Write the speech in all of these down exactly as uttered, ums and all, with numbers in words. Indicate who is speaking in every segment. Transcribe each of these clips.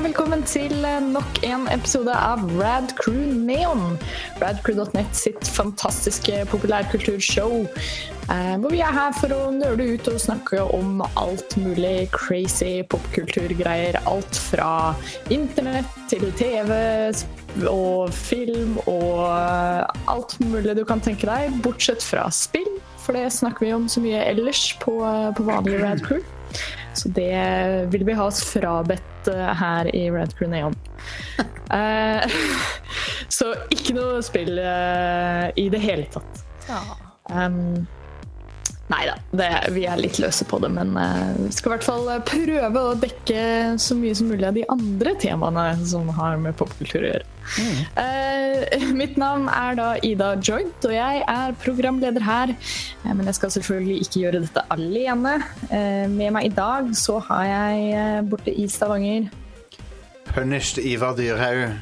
Speaker 1: velkommen til nok en episode av Rad Crew Neon. Radcrew dot net sitt fantastiske populærkulturshow, eh, hvor vi er her for å nørde ut og snakke om alt mulig crazy popkulturgreier. Alt fra internett til T V og film og alt mulig du kan tenke deg, bortsett fra spill, for det snakker vi om så mye ellers på, på vanlig Rad Crew. Så det vil vi ha oss frabedt her i Rad Crew Neon. uh, så ikke noe spill uh, i det hele tatt. Um, Neida, det, vi er litt løse på det, men uh, vi skal i hvert fall prøve å dekke så mye som mulig av de andre temaene som har med popkultur å gjøre. Mm. Uh, mitt navn er da Ida Joint, og jeg er programleder her, uh, men jeg skal selvfølgelig ikke gjøre dette alene. Uh, med meg i dag så har jeg uh, borte i Stavanger
Speaker 2: Punished Ivar Dyrhaug.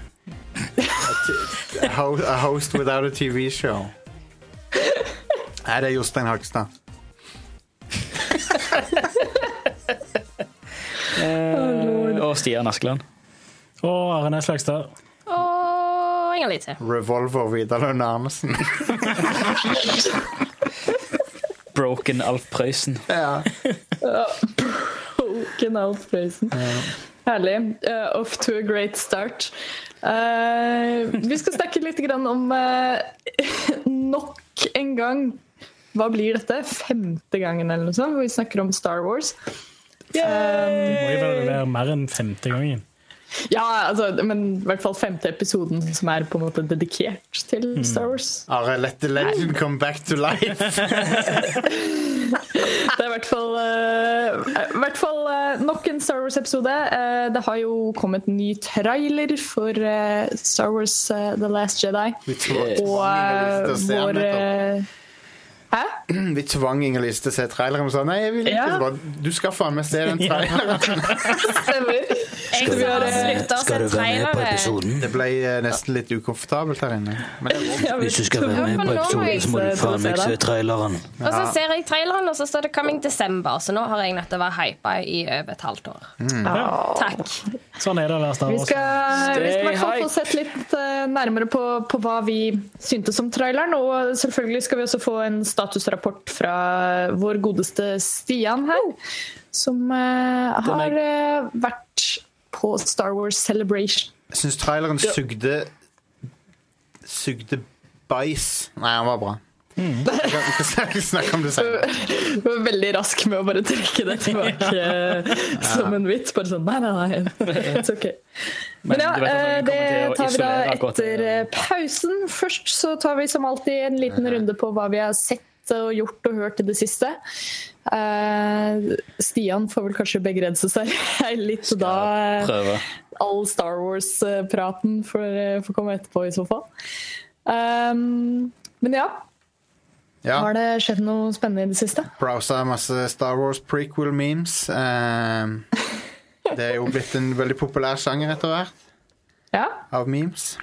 Speaker 2: A host without a T V show. Nei, det er Jostein Hagstad.
Speaker 3: eh, og Stian Askeland.
Speaker 4: Og Arne Slagstad.
Speaker 5: Og Inger Lise.
Speaker 2: Revolver Vidar Lønne Arnesen.
Speaker 3: Broken Alf Prøysen.
Speaker 2: Ja.
Speaker 1: Broken Alf Prøysen. Ja. Herlig. Uh, off to a great start. Uh, vi skal snakke litt grann om uh, nok en gang. Hva blir dette? Femte gangen eller noe sånt, hvor vi snakker om Star Wars.
Speaker 4: Um, Må jo være mer enn femte gangen.
Speaker 1: Ja, altså, men i hvert fall femte episoden som er på en måte dedikert til mm. Star Wars.
Speaker 2: Are, let the legend come back to life.
Speaker 1: Det er i hvert fall, uh, i hvert fall uh, nok en Star Wars-episode. Uh, det har jo kommet en ny trailer for uh, Star Wars uh, The Last Jedi. Og uh, vår... Uh, Hæ?
Speaker 2: Vi tvang Inger Lise til å se traileren og sa, nei, jeg vil ikke. Ja. Du skal faen meg se den traileren.
Speaker 1: Stemmer.
Speaker 5: Jeg skal ha sluttet å se traileren.
Speaker 2: Det ble nesten litt ukomfortabelt her inne. Men det
Speaker 6: ja, hvis du skal være med på episoden, så må du faen meg se traileren.
Speaker 5: Ja. Og så ser jeg traileren, og så står det Coming December, så nå har jeg nødt til å være hypet i over et halvt år. Mm. Ja. Takk.
Speaker 4: Sånn er det der, Star Wars.
Speaker 1: Vi skal, vi skal i hvert fall få sett litt uh, nærmere på, på hva vi syntes om traileren, og selvfølgelig skal vi også få en statusrapport fra vår godeste Stian her, som uh, har uh, vært på Star Wars Celebration.
Speaker 2: Jeg synes traileren sugde sugde bæs. Nei, han var bra. Mm. Jeg kan ikke snakke om det senere.
Speaker 1: Du var veldig rask med å bare trekke det tilbake ja. Som en vits. Bare sånn, nei, nei, nei. It's okay. Men, Men ja, det, det tar vi da etter pausen. Først så tar vi som alltid en liten runde på hva vi har sett og gjort og hørt i det siste. Uh, Stian får vel kanskje begrense seg litt, og da uh, all Star Wars-praten får, får komme etterpå i så fall. Um, men ja, ja, har det skjedd noe spennende i det siste?
Speaker 2: Browsa masse Star Wars prequel memes. Uh, det er jo blitt en veldig populær sjanger etter hvert.
Speaker 1: Ja.
Speaker 2: Av memes.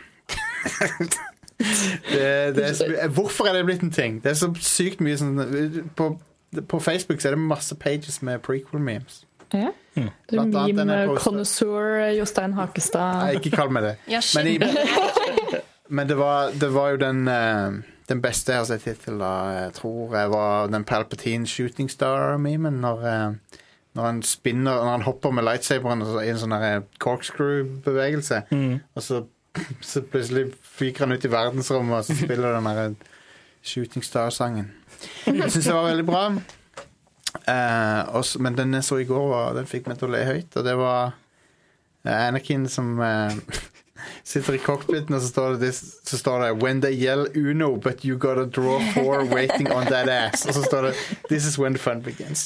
Speaker 2: Det, det er, hvorfor er det blitt en ting? Det er så sykt mye sånn, på, på Facebook så er det masse pages med prequel memes.
Speaker 1: Ja. Mm. Du meme-connoisseur Jostein Hakestad.
Speaker 2: Nei, ikke kall meg det. Men, i, men det, var, det var jo den den beste jeg har sett hittil da, jeg tror jeg var den Palpatine Shooting Star-memen når, når han spinner, når han hopper med lightsaberen i en sånn corkscrew-bevegelse mm. og så så plutselig fyker han ut i verdensrommet og så spiller den der Shooting Star-sangen. Jeg synes det var veldig bra. Uh, også, men den jeg så i går, var, den fikk meg til å le høyt, og det var uh, Anakin som uh, sitter i cockpiten, og så står, det, så står det When they yell Uno, but you gotta draw four waiting on that ass. Og så står det This is when the fun begins.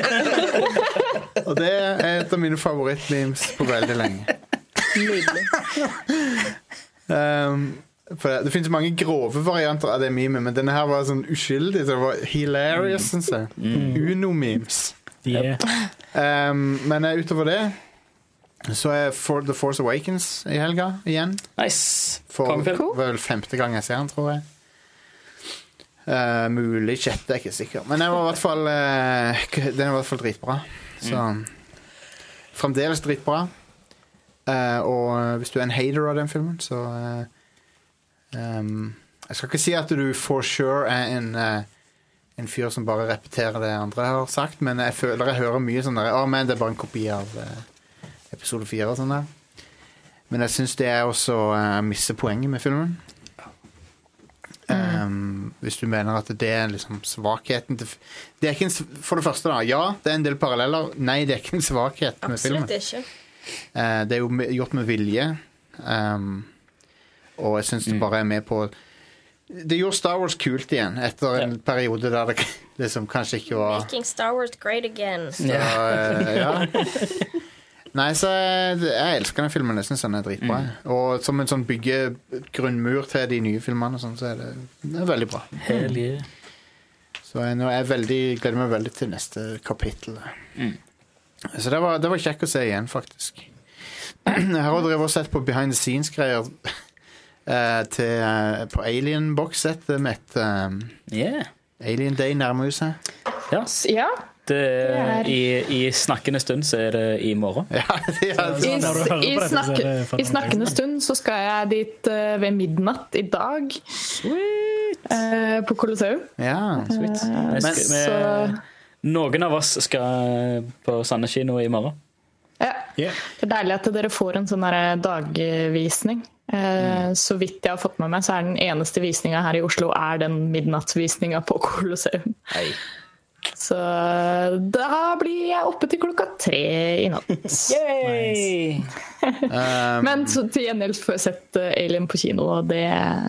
Speaker 2: Og det er et av mine favorittmemes på veldig lenge. um, for det, det finnes mange grove varianter av det memet, men denne her var sånn uskyldig, så det var hilarious, synes jeg. Mm. Uno-memes.
Speaker 4: Yeah.
Speaker 2: Um, men uh, utover det så er For The Force Awakens i helga igjen.
Speaker 3: Nice.
Speaker 2: For det var vel femte gang jeg ser den, tror jeg. Uh, mulig sjette, jeg er ikke sikker. Men den var i hvert fall uh, den var i hvert fall dritbra. Så mm. fremdeles dritbra. Uh, og hvis du er en hater av den filmen, så uh, um, jeg skal ikke si at du for sure er en, uh, en fyr som bare repeterer det andre har sagt, men jeg føler jeg hører mye sånn der, oh, men det er bare en kopi av uh, episode fire og sånn der. Men jeg synes det er også å uh, misse poenget med filmen. Um, hvis du mener at det er liksom svakheten til det er ikke en, for det første da, ja, det er en del paralleller. Nei, det er ikke en svakhet med filmen.
Speaker 5: Absolutt ikke.
Speaker 2: Uh, det er jo gjort med vilje, um, og jeg synes det bare er med på det gjorde Star Wars kult igjen etter en ja. periode der det liksom kanskje ikke var
Speaker 5: Making Star Wars great again.
Speaker 2: Så, uh, ja. Nei, så jeg, jeg elsker den filmen. Jeg synes den er dritbra. Mm. Og som en sånn bygge grunnmur til de nye filmene sånn, så er det, det er veldig bra.
Speaker 3: Hellige.
Speaker 2: Så jeg, nå er jeg veldig, gleder meg veldig til neste kapittel. Mm. Så det var, det var kjekk å se igjen, faktisk. Jeg har drevet og sett på behind the scenes-greier uh, til, uh, på Alien-box-settet med um,
Speaker 3: yeah.
Speaker 2: Alien Day nærmer seg.
Speaker 3: Ja.
Speaker 1: Ja.
Speaker 3: Det er, i, I snakkende stund så er det i morgen.
Speaker 2: Ja, det er,
Speaker 1: I, i, snakke, I snakkende stund så skal jeg dit uh, ved midnatt i dag. Sweet! Uh, på Colosseum.
Speaker 2: Ja, sweet.
Speaker 1: Uh,
Speaker 3: Men, med, så, noen av oss skal på Sandnes kino i morgen.
Speaker 1: Ja, yeah. Det er deilig at dere får en sånn der dagvisning. Uh, mm. Så vidt jeg har fått med meg, så er den eneste visningen her i Oslo er den midnattsvisningen på Colosseum.
Speaker 3: Hei.
Speaker 1: Så da blir jeg oppe til klokka tre i natt.
Speaker 3: Yay!
Speaker 2: um,
Speaker 1: Men så til gjengjeld får jeg sett Alien på kino, og det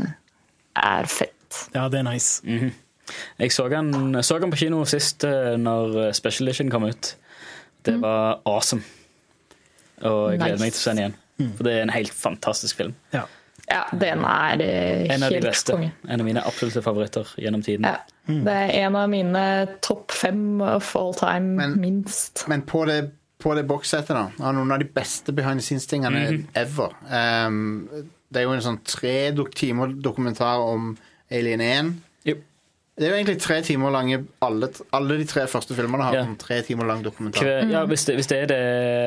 Speaker 1: er fett.
Speaker 4: Ja, det er nice.
Speaker 3: Mm-hmm. Jeg så han, så han på kino sist når Special Edition kom ut. Det mm. var awesome. Og jeg gleder nice. meg til å se den igjen. Mm. For det er en helt fantastisk film.
Speaker 1: Ja. Ja, den er helt
Speaker 3: en av de beste. Konge. En av mine absolutte favoritter gjennom tiden. Ja,
Speaker 1: mm. Det er en av mine topp fem of all time, men, minst.
Speaker 2: Men på det, på det bokssettet da, er noen av de beste behind the scenes-tingene mm-hmm. ever. Um, det er jo en sånn tre timer dokumentar om Alien én. Yep. Det er jo egentlig tre timer lange, alle, alle de tre første filmene har ja. en tre timer lang dokumentar.
Speaker 3: Hver, ja, hvis det, hvis det er det...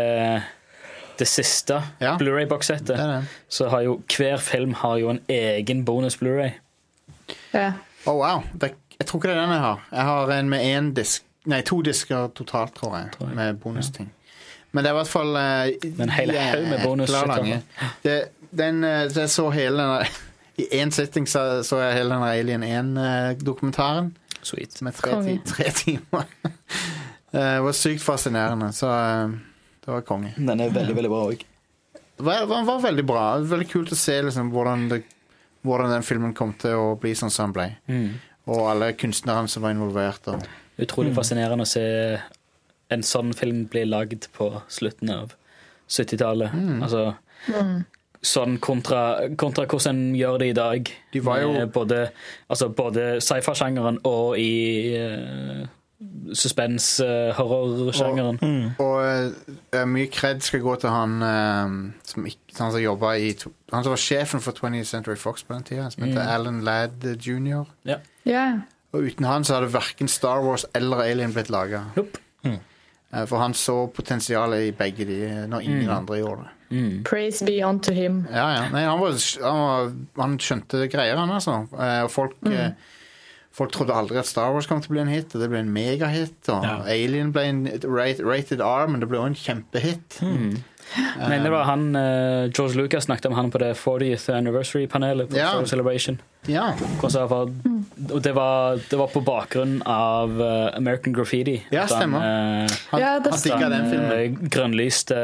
Speaker 3: Det siste ja. Blu-ray-boxsettet, så har jo hver film har jo en egen bonus Blu-ray.
Speaker 1: Ja.
Speaker 2: Oh, wow. Det, jeg tror ikke det er den jeg har. Jeg har en med en disk, nei, to disker totalt, tror jeg, tror jeg. Med bonusting. Ja. Men det er i hvert fall uh,
Speaker 3: en hel haug med bonus.
Speaker 2: Det, den, det så hele den, i en sitting så, så jeg hele den Alien én-dokumentaren.
Speaker 3: Sweet.
Speaker 2: Med tre, ti, tre timer. Det var sykt fascinerende, så... Uh, Det var konge.
Speaker 3: Den er veldig, veldig bra også.
Speaker 2: Den var, var veldig bra. Veldig kult å se liksom, hvordan, det, hvordan den filmen kom til å bli sånn som den ble. Mm. Og alle kunstnerne som var involvert. Og...
Speaker 3: Utrolig mm. fascinerende å se en sånn film bli lagd på slutten av syttitallet. Mm. Altså, mm. sånn kontra, kontra hvordan en gjør det i dag.
Speaker 2: De var jo...
Speaker 3: Både, altså, både sci-fi-sjangeren og i... Uh, suspense uh, horror-sjangeren.
Speaker 2: Og, mm. og uh, mye kred skal gå til han um, som, han som jobbet i han som var sjefen for twentieth Century Fox på den tiden, som heter mm. Alan Ladd junior
Speaker 3: Ja.
Speaker 1: Yeah.
Speaker 2: Og uten han så hadde hverken Star Wars eller Alien blitt laget.
Speaker 3: Nope. Mm.
Speaker 2: Uh, for han så potensialet i begge de når ingen mm. andre gjorde det.
Speaker 1: Mm. Praise be unto him.
Speaker 2: Ja, ja. Nei, han, var, han, var, han skjønte greier, han altså. Uh, og folk mm. uh, Folk trodde aldri at Star Wars kom til å bli en hit, og det ble en megahit, og ja. Alien ble en rated R, men det ble også en kjempehit.
Speaker 3: Mm. Um, men det var han, uh, George Lucas snakket om han på det fortieth anniversary-panelet på ja. Star Wars Celebration.
Speaker 2: Ja.
Speaker 3: For, og det var, det var på bakgrunn av uh, American Graffiti.
Speaker 2: Ja, stemmer.
Speaker 3: Han, uh,
Speaker 2: han, ja, han digget den filmen.
Speaker 3: Uh, grønnlyste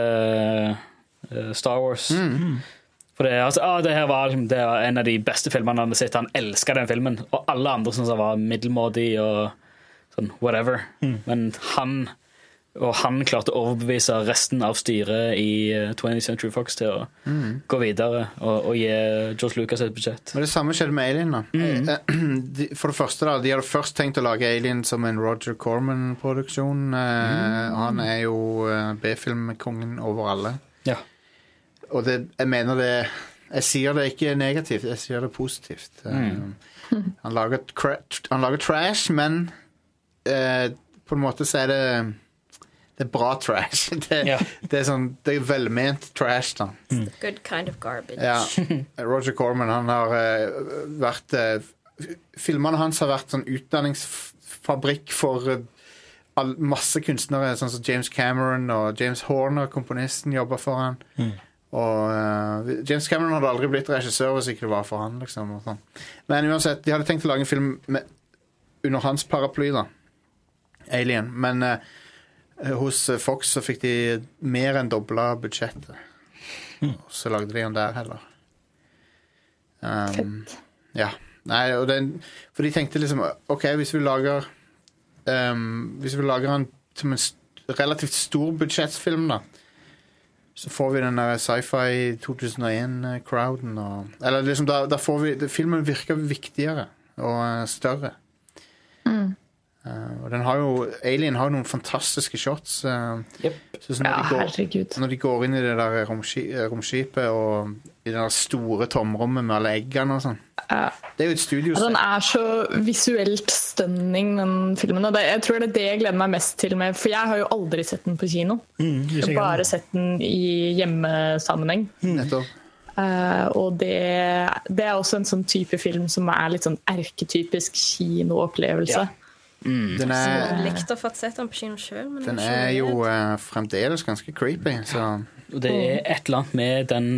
Speaker 3: uh, Star Wars.
Speaker 2: Mm.
Speaker 3: For det, altså, ah, det her var, det var en av de beste filmene han hadde sett. Han elsket den filmen. Og alle andre synes han var middelmådig og sånn, whatever. Mm. Men han, og han klarte å overbevise resten av styret i twentieth Century Fox til å mm. gå videre og, og gi George Lucas et budsjett.
Speaker 2: Men det samme skjedde med Alien da.
Speaker 3: Mm.
Speaker 2: For det første da, de hadde først tenkt å lage Alien som en Roger Corman-produksjon. Mm. Han er jo B-filmkongen over alle.
Speaker 3: Ja.
Speaker 2: Og det, jeg mener det jeg sier det ikke negativt, jeg sier det positivt. Mm. Um, han, lager tra- han lager trash, men uh, på en måte så er det det er bra trash. Det,
Speaker 3: Ja.
Speaker 2: det er sånn, det er velment trash da.
Speaker 5: Good kind of garbage.
Speaker 2: Ja. Roger Corman, han har uh, vært uh, filmene hans har vært sånn utdanningsfabrikk for uh, all, masse kunstnere, sånn som James Cameron og James Horner, komponisten, jobber for han. Mm. Og uh, James Cameron hadde aldri blitt regissør hvis ikke det var for han, liksom. Og sånn. Men uansett, de hadde tenkt å lage en film med, under hans paraply, da. Alien. Men uh, hos Fox så fikk de mer enn dobla budsjettet. Mm. Og så lagde de den der heller. Um,
Speaker 1: Fett.
Speaker 2: Ja. Nei, og den, for de tenkte liksom, ok, hvis vi lager um, hvis vi lager en som en st- relativt stor budsjettsfilm, da, så får vi den der sci-fi to tusen og en-crowden. Eller liksom, da, da får vi... Filmen virker viktigere og uh, større. Mm. Uh, og den har jo... Alien har jo noen fantastiske shots. Uh,
Speaker 3: yep.
Speaker 2: Så når,
Speaker 1: ja,
Speaker 2: de går,
Speaker 1: herregud.
Speaker 2: når de går inn i det der romski, romskipet og i det der store tomrommet med alle eggene og sånn.
Speaker 1: Ja.
Speaker 2: Det er jo et studio.
Speaker 1: Ja, den er så visuelt stunning, den filmen. Og det, jeg tror det er det jeg gleder meg mest til med, for jeg har jo aldri sett den på kino. Mm, jeg har bare sett den i hjemmesammenheng.
Speaker 2: Mm. Nettopp.
Speaker 1: Uh, og det, det er også en sånn type film som er litt sånn erketypisk kinoopplevelse.
Speaker 3: Ja. Mm.
Speaker 2: Den er,
Speaker 5: jeg har likt å få sett den på kino selv, men
Speaker 2: den er jo uh, fremdeles ganske creepy, så.
Speaker 3: Og det er et eller annet med den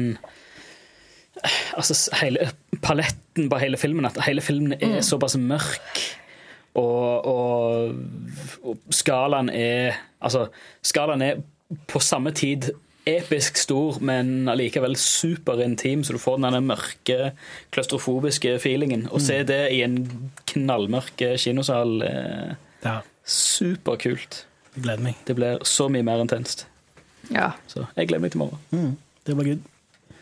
Speaker 3: altså hele paletten på hele filmen, at hele filmen er mm. såpass mørk, og, og, og skalaen er altså skalaen er på samme tid episk stor, men allikevel superintim, så du får den mørke, klaustrofobiske feelingen. Og se det i en knallmørk kinosal eh, ja. Superkult.
Speaker 4: Jeg gleder meg.
Speaker 3: Det blir så mye mer intenst.
Speaker 1: Ja.
Speaker 3: Så jeg gleder meg til morgen.
Speaker 4: Mm, det var good.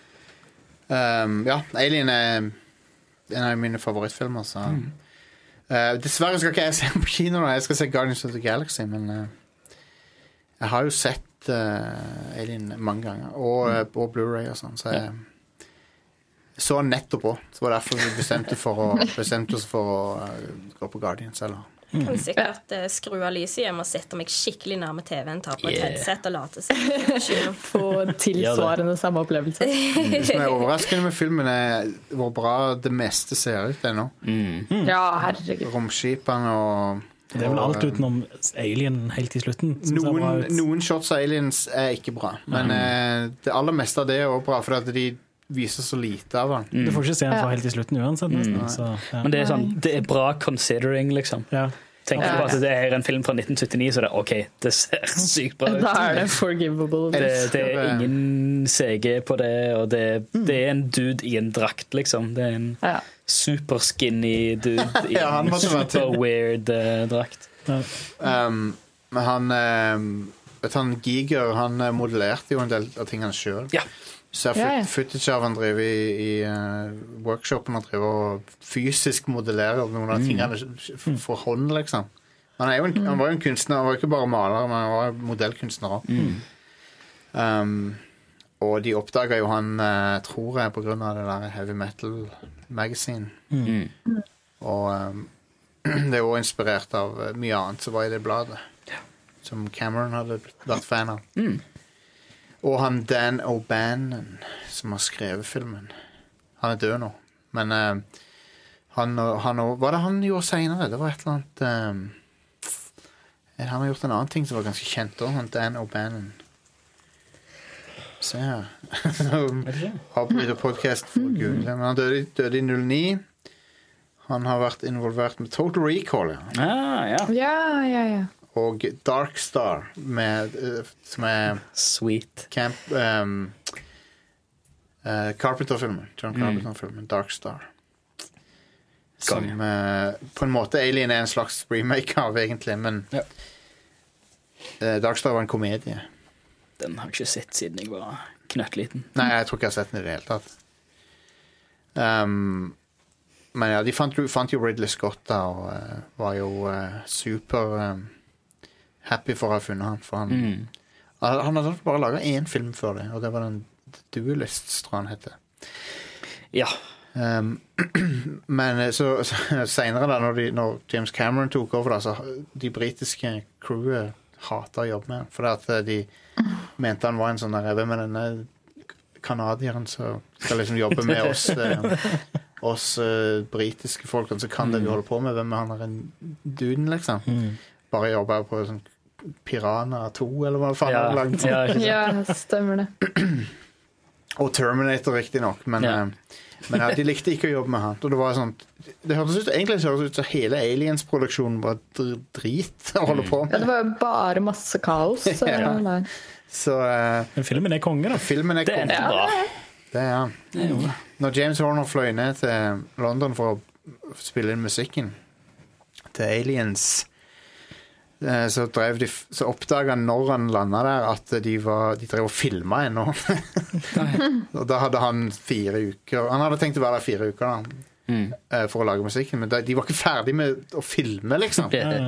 Speaker 2: Um, ja, Alien er en av mine favorittfilmer, så mm. uh, dessverre skal ikke jeg se på kino nå. Jeg skal se Guardians of the Galaxy, men uh, jeg har jo sett Uh, Alien mange ganger og, uh, og Blu-ray og sånn, så jeg ja. så nettopp på, så var det derfor vi bestemte, for å, bestemte oss for å uh, gå på Guardians eller
Speaker 5: mm. Kan sikkert uh, skru av lyset hjem og sette meg skikkelig nærme T V-en, ta på et yeah. headset og late seg
Speaker 1: få tilsvarende samme opplevelse.
Speaker 2: Mm. Det som er overraskende med filmen er hvor bra det meste ser ut ennå.
Speaker 1: Mm. Mm. Ja, herregud.
Speaker 2: Romskipene og
Speaker 4: det er vel alt utenom Alien helt i slutten.
Speaker 2: Noen, noen shots av Aliens er ikke bra, men mm. eh, det aller meste av det er også bra, for at de viser så lite av den.
Speaker 4: Mm. Du får ikke se den fra helt i slutten uansett. Nesten,
Speaker 3: mm.
Speaker 4: så, ja.
Speaker 3: Men det er, sånn, det er bra considering, liksom. Ja. Tenk på at det er en film fra nitten syttini, så det er ok, det ser sykt bra ut.
Speaker 1: Da er det forgivable.
Speaker 3: Det, det er ingen C G på det, og det, mm. det er en dude i en drakt, liksom. Det er en ja. super skinny dude i ja, en super weird uh, drakt.
Speaker 2: Ja. Um, men han um, vet han Giger, han modellerte jo en del av tingene selv.
Speaker 3: Ja.
Speaker 2: Så jeg har footage av han driver i, i uh, workshopen og driver og fysisk modellerer noen av tingene mm. for hånd, liksom. Han, er jo en, mm. han var jo en kunstner, han var ikke bare maler, men han var modellkunstner også. Mm. Um, og de oppdaget jo han, uh, tror jeg, på grunn av det der Heavy Metal Magazine. Mm. Og um, det er jo inspirert av mye annet som var i det bladet, som Cameron hadde vært fan av. Mm. Og han Dan O'Bannon, som har skrevet filmen. Han er død nå. Men uh, han, han Hva var det han gjorde senere? Det var et eller annet um, Han har gjort en annen ting som var ganske kjent også, han Dan O'Bannon. Se her. Avbryter podcast for å google. Men han døde, døde i null ni. Han har vært involvert med Total Recall. Ja,
Speaker 3: ah, ja.
Speaker 1: ja, ja, ja.
Speaker 2: Og Dark Star med, uh, som er
Speaker 3: Sweet
Speaker 2: Camp um, uh, Carpenter-filmen John Carpenter-filmen, mm. Dark Star, som uh, på en måte Alien er en slags remake av egentlig, men ja. uh, Dark Star var en komedie.
Speaker 3: Den har jeg ikke sett siden jeg var knøttliten.
Speaker 2: Nei, jeg tror ikke jeg har sett den i det hele tatt. um, men ja, de fant, fant jo Ridley Scott da, og uh, var jo uh, super um, happy for å ha funnet han, for han, mm. han hadde bare laget en film før det, og det var den Duelists, tror han heter.
Speaker 3: Ja.
Speaker 2: Um, men så, så senere da, når, de, når James Cameron tok over da, så de britiske crewet hatet å jobbe med. For at de mente han var en sånn der, hvem er denne kanadieren som skal liksom jobbe med oss, eh, oss uh, britiske folk, så kan det vi holder på med, hvem er han er en duden, liksom. Mm. Bare jobber på sånn Piranha to, eller hva faen
Speaker 3: ja.
Speaker 2: han lagd.
Speaker 1: Ja, ja, stemmer det.
Speaker 2: Og Terminator, riktig nok, men, ja. uh, men ja, de likte ikke å jobbe med han. Og det var sånn, det hørtes ut, egentlig hørtes ut som hele Aliens-produksjonen var drit å holde på med.
Speaker 1: Ja, det var bare masse kaos. Så, ja.
Speaker 2: så uh,
Speaker 4: Men filmen er konge, da.
Speaker 2: Filmen er
Speaker 3: det
Speaker 2: konge.
Speaker 3: er bra.
Speaker 2: Det er han. Ja. Når James Horner fløy ned til London for å spille inn musikken til Aliens, uh, så, drev de, så oppdaget han når han landet der at de, var, de drev og filmet ennå. Og da hadde han fire uker. Han hadde tenkt å være der fire uker da. Mm. For å lage musikken, men de var ikke ferdig med å filme, liksom.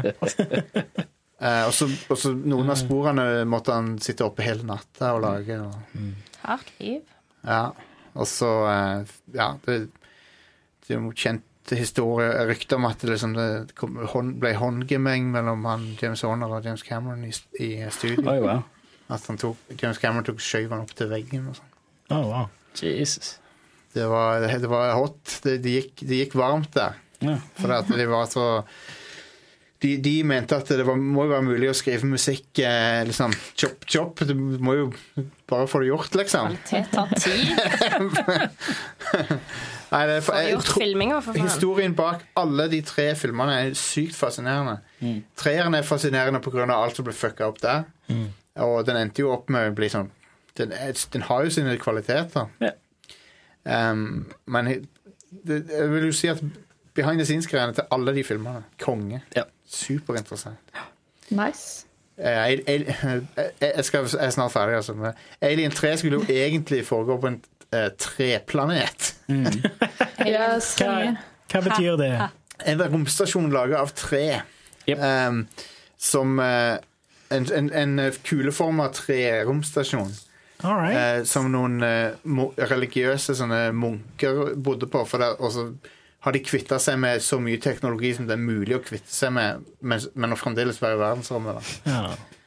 Speaker 2: uh, og, så, og så noen av sporene måtte han sitte oppe hele natta og lage. Og,
Speaker 5: mm. Hardt liv.
Speaker 2: Ja, og så uh, ja, det, det er jo kjent historie, rykte om at det, liksom, det kom, hånd, ble håndgemeng mellom han, James Horner og James Cameron i, i studio.
Speaker 3: Oh, wow.
Speaker 2: At han tok, James Cameron tok skjøv han opp til veggen og sånn.
Speaker 4: Oh, wow.
Speaker 3: Jesus.
Speaker 2: Det var, det var hot. Det, det, gikk, det gikk varmt der. Ja. For at de var så de, de mente at det var, må jo være mulig å skrive musikk eh, liksom chop chop. Du må jo bare få det gjort, liksom.
Speaker 5: Kvalitet tar tid.
Speaker 2: Nei, det er,
Speaker 5: for, jeg, jeg, filminger, for faen.
Speaker 2: Historien bak alle de tre filmene er sykt fascinerende. Mm. Treeren er fascinerende på grunn av alt som ble fucka opp der. Mm. Og den endte jo opp med å bli sånn den, den har jo sine kvaliteter. Ja. Um, men det, jeg vil jo si at behind the scenes-greiene til alle de filmene konge, ja. Superinteressant.
Speaker 1: Nice.
Speaker 2: jeg, jeg, jeg, skal, jeg er snart ferdig altså. Alien tre skulle jo egentlig foregå på en uh, treplanet.
Speaker 1: mm. ja,
Speaker 4: hva, hva betyr det?
Speaker 2: En romstasjon laget av tre yep. um, som uh, en, en, en kuleformet tre-romstasjon.
Speaker 4: Right.
Speaker 2: Eh, som noen eh, mo- religiøse sånne munker bodde på, for der, og så har de kvittet seg med så mye teknologi som det er mulig å kvitte seg med, men, men å fremdeles være i verdensrommet. Ja.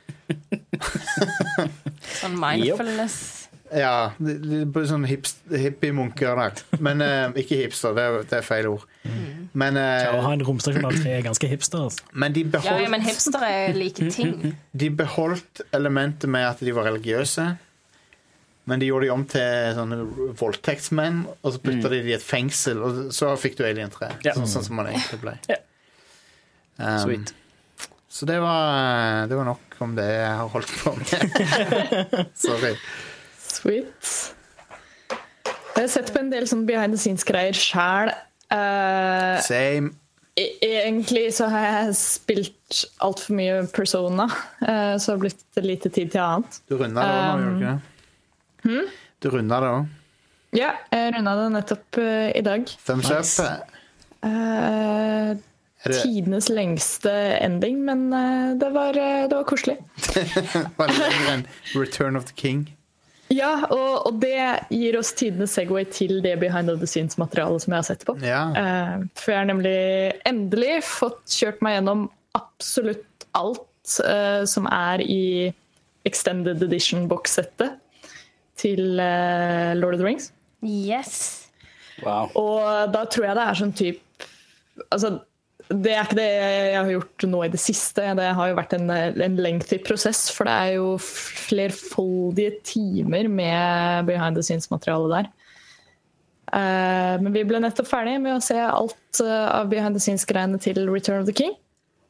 Speaker 5: Sånn mindfulness.
Speaker 2: Ja, det, det, sånn hippie-munker der. Men eh, ikke hipster, det er, det er feil ord. Mm. Men eh,
Speaker 4: å ha en romstasjon av tre er ganske hipster. Altså.
Speaker 2: Men de beholdt,
Speaker 5: ja, men hipster er like ting.
Speaker 2: De beholdt elementet med at de var religiøse. Men de gjorde de om til sånne voldtektsmenn, og så puttet mm. de i et fengsel, og så fikk du Alien tre. Ja. Sånn, sånn som man egentlig ble.
Speaker 3: Ja.
Speaker 2: Um,
Speaker 3: Sweet.
Speaker 2: Så det var, det var nok om det jeg har holdt på med. Sorry.
Speaker 1: Sweet. Jeg har sett på en del sånn behind the scenes-greier selv. Uh,
Speaker 2: Same.
Speaker 1: Egentlig så har jeg spilt alt for mye Persona, uh, så har det blitt lite tid til annet.
Speaker 2: Du runder det også nå, um, gjør du ikke det?
Speaker 1: Hmm?
Speaker 2: Du runder det også?
Speaker 1: Ja, jeg rundet det nettopp uh, i dag.
Speaker 2: Thumbs nice. Up?
Speaker 1: Uh, det... Tidenes lengste ending, men uh, det, var, uh, det var koselig.
Speaker 2: Var det lenger enn Return of the King?
Speaker 1: Ja, og, og det gir oss tidenes segway til det behind the scenes-materialet som jeg har sett på.
Speaker 2: Ja.
Speaker 1: Uh, for jeg har nemlig endelig fått kjørt meg gjennom absolutt alt uh, som er i Extended Edition-bokssettet til uh, Lord of the Rings.
Speaker 5: Yes.
Speaker 3: Wow.
Speaker 1: Og da tror jeg det er sånn typ altså, det er ikke det jeg har gjort nå i det siste. Det har jo vært en, en lengthy prosess, for det er jo flerfoldige timer med behind the scenes-materiale der. Uh, men vi ble nettopp ferdig med å se alt uh, av behind the scenes-greiene til Return of the King.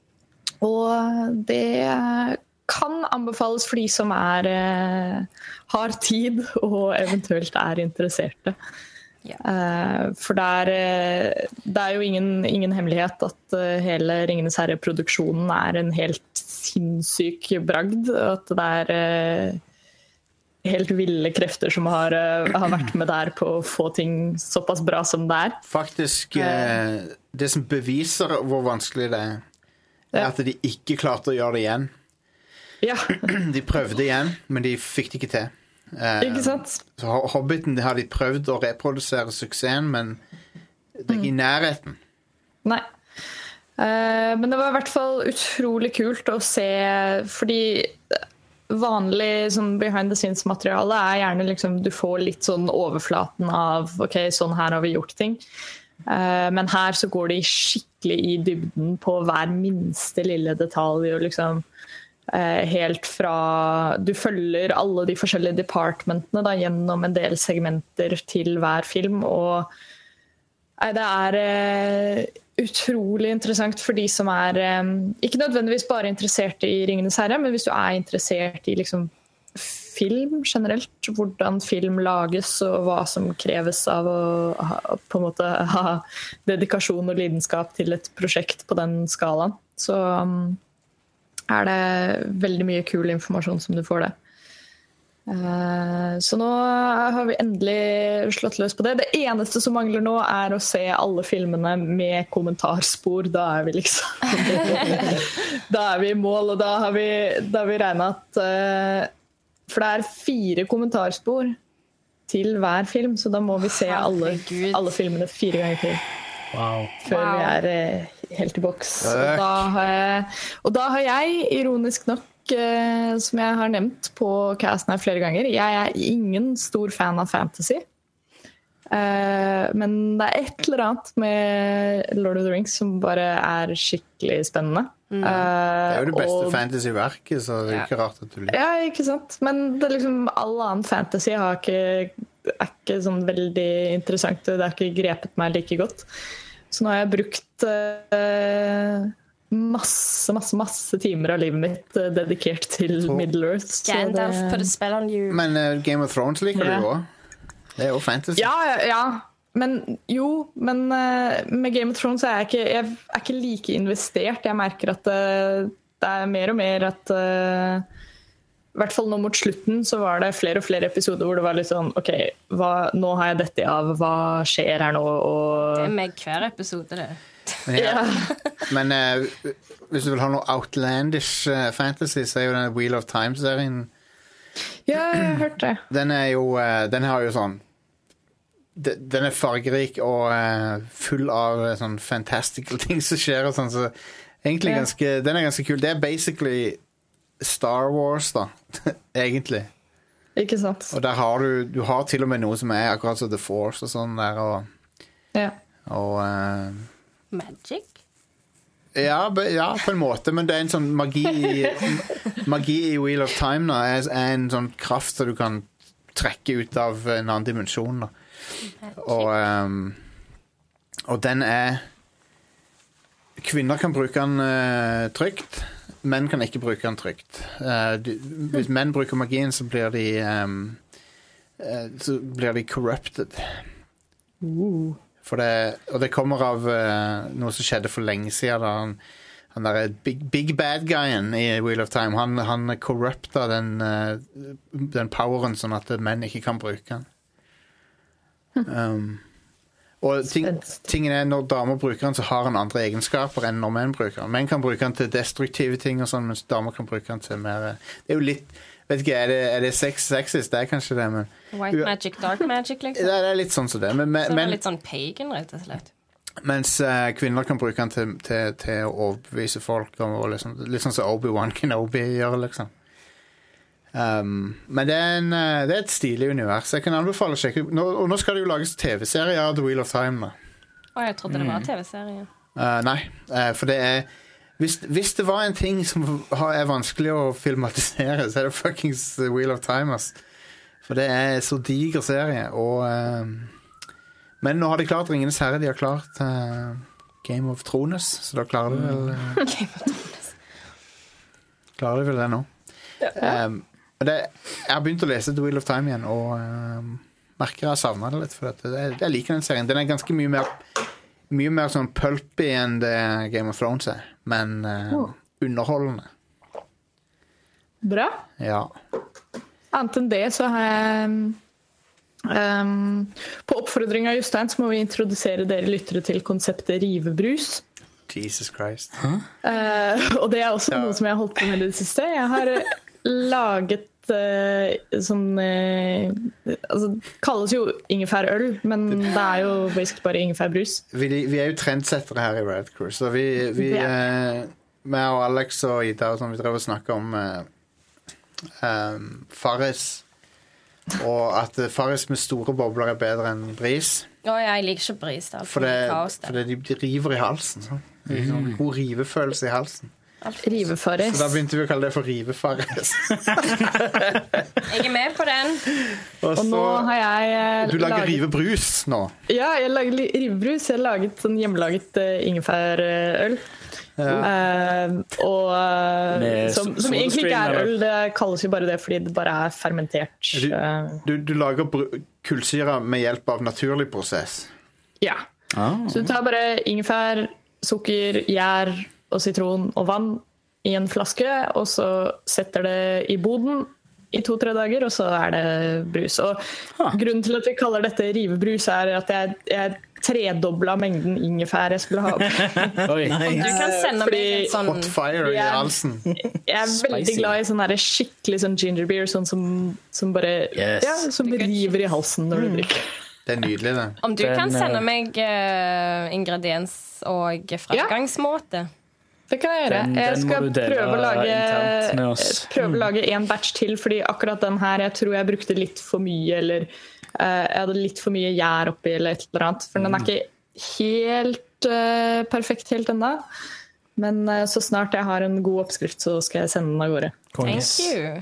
Speaker 1: Og det kan anbefales for de som er, eh, har tid og eventuelt er interesserte.
Speaker 5: Ja.
Speaker 1: Eh, for det er, eh, det er jo ingen, ingen hemmelighet at eh, hele Ringenes Herre-produksjonen er en helt sinnssyk bragd. At det er eh, helt ville krefter som har, uh, har vært med der på å få ting såpass bra som det er.
Speaker 2: Faktisk, uh, det som beviser hvor vanskelig det er, er ja. at de ikke klarte å gjøre det igjen.
Speaker 1: Ja.
Speaker 2: De prøvde igjen, men de fikk det ikke til. Uh,
Speaker 1: ikke sant?
Speaker 2: Så Hobbiten har de prøvd å reprodusere suksessen, men det er ikke i nærheten.
Speaker 1: Nei. Uh, men det var i hvert fall utrolig kult å se, fordi vanlig sånn behind the scenes materiale er gjerne liksom, du får litt sånn overflaten av ok, sånn her har vi gjort ting. Uh, men her så går de skikkelig i dybden på hver minste lille detalj og liksom uh, helt fra du følger alle de forskjellige departmentene da, gjennom en del segmenter til hver film og uh, det er uh, utrolig interessant for de som er um, ikke nødvendigvis bare interessert i Ringenes herre, men hvis du er interessert i liksom film generelt, hvordan film lages og hva som kreves av å ha, på en måte ha dedikasjon og lidenskap til et prosjekt på den skalaen, så um, er det veldig mye kul informasjon som du får det. Uh, så nå har vi endelig slått løs på det. Det eneste som mangler nå er å se alle filmene med kommentarspor. Da er vi liksom da er vi i mål, og da har vi, da har vi regnet at uh, for det er fire kommentarspor til hver film, så da må vi se alle, alle filmene fire ganger til.
Speaker 4: Wow.
Speaker 1: Før
Speaker 5: wow.
Speaker 1: vi er uh, helt i boks. Og da, har jeg, og da har jeg, ironisk nok, uh, som jeg har nevnt på casten her flere ganger, jeg er ingen stor fan av fantasy. Uh, men det er et eller annet med Lord of the Rings som bare er skikkelig spennende.
Speaker 2: Mm. Uh, det er jo det beste og, fantasy-verket, så det er ikke rart at du liker.
Speaker 1: Ja, ikke sant? Men det er liksom, all annen fantasy har ikke, er ikke sånn veldig interessant. Det har ikke grepet meg like godt. Så nå har jeg brukt uh, masse, masse, masse timer av livet mitt uh, dedikert til så. Middle-earth.
Speaker 5: Gandalf put a spell on you.
Speaker 2: Men uh, Game of Thrones liker ja. du også? Det er jo fantasy.
Speaker 1: Ja, ja, ja. Men jo, men uh, med Game of Thrones er jeg ikke, jeg er ikke like investert. Jeg merker at uh, det er mer og mer at uh, i hvert fall nå mot slutten så var det flere og flere episoder hvor det var litt sånn, ok, hva, nå har jeg dette av, hva skjer her nå? Og...
Speaker 5: Det er med hver episode det.
Speaker 2: Men, ja. men uh, hvis du vil ha noe outlandish uh, fantasy, så er jo den Wheel of Time-serien.
Speaker 1: Ja, jeg har hørt det.
Speaker 2: Den er jo, uh, den har jo sånn den er fargerik og uh, full av uh, sånn fantastical ting som skjer og sånn, så egentlig ja. ganske, den er ganske kul. Det er basically Star Wars da, egentlig.
Speaker 1: Ikke sant.
Speaker 2: Og der har du, du har til og med noe som er akkurat som The Force og sånn der, og,
Speaker 1: ja.
Speaker 2: og uh,
Speaker 5: Magic?
Speaker 2: Ja, be, ja, på en måte, men det er en sånn magi i, magi i Wheel of Time da, er, er en sånn kraft som du kan trekke ut av en annen dimensjon da. Og, um, og den er kvinner kan bruke den uh, trygt, menn kan ikke bruke den trygt. Uh, de, hvis menn bruker magien så blir de um, uh, så blir de corrupted.
Speaker 1: Uh.
Speaker 2: For det, og det kommer av uh, noe som skjedde for lenge siden da. Han, han der big, big bad guyen i Wheel of Time, han, han corrupta den, uh, den poweren sånn at menn ikke kan bruke den. Um, og ting, tingen er når damer bruker den så har den andre egenskaper enn når menn bruker den. Menn kan bruke den til destruktive ting og sånn, mens damer kan bruke den til mer. Det er jo litt, vet ikke, er det, er det sex, sexist? Det er kanskje det, men
Speaker 5: white magic, dark magic liksom.
Speaker 2: Det er litt sånn som det, men, men,
Speaker 5: så det er litt sånn pagan rett og slett.
Speaker 2: Mens uh, kvinner kan bruke den til, til, til å overbevise folk og liksom, litt sånn som Obi-Wan Kenobi gjør liksom. Um, men det er, en, det er et stilig univers. Jeg kan anbefale å sjekke nå, og nå skal det jo lages tv-serie av The Wheel of Time da.
Speaker 5: Å, jeg trodde det var tv-serie.
Speaker 2: uh, Nei, uh, for det er hvis, hvis det var en ting som er vanskelig å filmatisere, så er det fuckings The Wheel of Time ass. For det er så diger serie og, uh, men nå har de klart Ringenes herre. De har klart uh, Game of Thrones, så da klarer de vel uh,
Speaker 5: Game of Thrones
Speaker 2: klarer de vel det nå.
Speaker 1: Ja.
Speaker 2: um, Det, jeg har begynt å lese The Wheel of Time igjen og uh, merker jeg savner det litt for at det, jeg liker den serien. Den er ganske mye mer mye mer sånn pulpy enn det Game of Thrones er, men uh, oh. underholdende.
Speaker 1: Bra.
Speaker 2: Ja.
Speaker 1: Annet enn det så har jeg um, på oppfordring av Jostein så må vi introdusere dere lyttere til konseptet rivebrus.
Speaker 2: Jesus Christ.
Speaker 1: Huh? Uh, og det er også ja. noe som jeg har holdt på med i det siste. Jeg har laget uh, sånn uh, altså, det kalles jo ingefærøl, men det er jo basically bare ingefærbrus.
Speaker 2: Vi, vi er jo trendsettere her i Red Crew, så vi, vi uh, meg og Alex og Ida og sånn, vi drev og snakket om uh, um, Farris, og at uh, Farris med store bobler er bedre enn bris.
Speaker 5: Å, jeg liker ikke bris. Det er
Speaker 2: for det,
Speaker 5: kaos, det.
Speaker 2: for det, de, de river i halsen. Sånn. Det er sånn god rivefølelse i halsen.
Speaker 1: Rivefarris.
Speaker 2: Så da begynte vi å kalle det for rivefarris.
Speaker 5: Jeg er med på den.
Speaker 2: Og,
Speaker 1: og nå har jeg uh,
Speaker 2: Du lager
Speaker 1: laget...
Speaker 2: rivebrus nå?
Speaker 1: Ja, jeg lager rivebrus. Jeg har laget sånn hjemmelaget uh, ingefærøl. Ja. Uh, og uh, som, som egentlig ikke er øl, det kalles jo bare det fordi det bare er fermentert.
Speaker 2: Du, du, du lager kullsyre med hjelp av naturlig prosess?
Speaker 1: Ja. Ah. Så du tar bare ingefær, sukker, gjær og sitron og vann i en flaske, og så setter det i boden i to-tre dager, og så er det brus. Og ah. grunnen til at vi kaller dette rivebrus er at jeg, jeg tredobla mengden ingefær jeg skulle ha opp.
Speaker 5: Oi. Du kan sende meg en sånn...
Speaker 2: Hot fire i halsen.
Speaker 1: Jeg er veldig glad i sånn her skikkelig sånn ginger beer, sånn som, som bare yes. ja, som river i halsen når du drikker.
Speaker 2: Det er nydelig, det.
Speaker 5: Om du Den, kan sende meg uh, ingrediens og fremgangsmåte.
Speaker 1: Det kan jeg gjøre. Den, jeg skal prøve å lage prøve å lage en batch til, fordi akkurat den her, jeg tror jeg brukte litt for mye, eller uh, jeg hadde litt for mye gjær oppi, eller et eller annet, for den er ikke helt uh, perfekt helt enda. Men uh, så snart jeg har en god oppskrift, så skal jeg sende den av gårde.
Speaker 5: Thank you.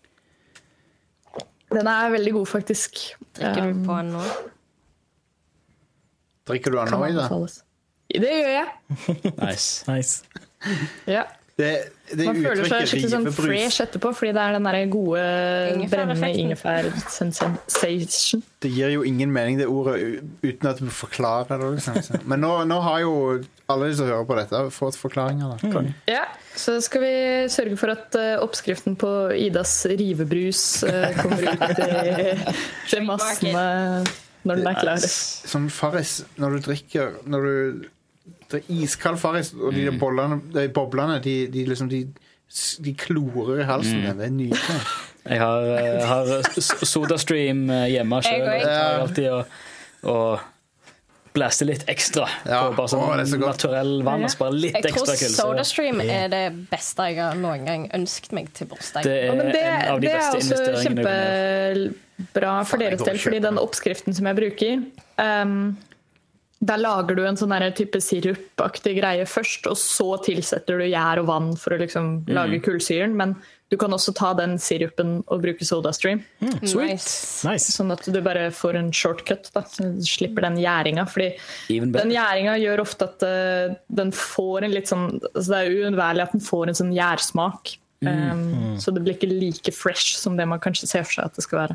Speaker 1: Den er veldig god, faktisk.
Speaker 5: Drikker du på den nå?
Speaker 2: Drikker du den nå, Ida?
Speaker 1: Det gjør jeg.
Speaker 4: Nice. nice.
Speaker 1: Ja.
Speaker 2: Det, det
Speaker 1: Man føler seg skikkelig sånn fresh etterpå, fordi det er den der gode brennende ingefær-sensation.
Speaker 2: Det gir jo ingen mening, det ordet, uten at du forklarer det. Liksom. Men nå, nå har jo alle de som hører på dette fått forklaringer. Da. Mm.
Speaker 1: Ja, så skal vi sørge for at uh, oppskriften på Idas rivebrus uh, kommer ut til, til massene når den er klar.
Speaker 2: Som Farris, når du drikker, når du det er iskald Farris, og de bollene, de boblene, de, de, liksom, de, de klorer i halsen. Mm. Det er nydelig.
Speaker 3: Jeg har, jeg har SodaStream hjemme selv. Jeg tar alltid og, og blaster litt ekstra
Speaker 2: ja.
Speaker 3: på bare sånn så naturell vann. Ja. Bare litt
Speaker 5: jeg
Speaker 3: ekstra
Speaker 5: tror SodaStream er det beste jeg har noen gang ønsket meg til bursdag.
Speaker 3: Det er
Speaker 1: det,
Speaker 3: en av de beste investeringene.
Speaker 1: Det er også kjempebra for deres del, fordi den oppskriften som jeg bruker um, der lager du en sånn type sirupaktig greie først, og så tilsetter du gjær og vann for å liksom mm. lage kullsyren, men du kan også ta den sirupen og bruke SodaStream.
Speaker 3: Mm. Sweet.
Speaker 5: Nice.
Speaker 3: Nice.
Speaker 1: Sånn at du bare får en shortcut, da, så du slipper den gjæringa, fordi den gjæringa gjør ofte at uh, den får en litt sånn, altså det er uunnværlig at den får en sånn gjærsmak, um, mm. så det blir ikke like fresh som det man kanskje ser for seg at det skal være.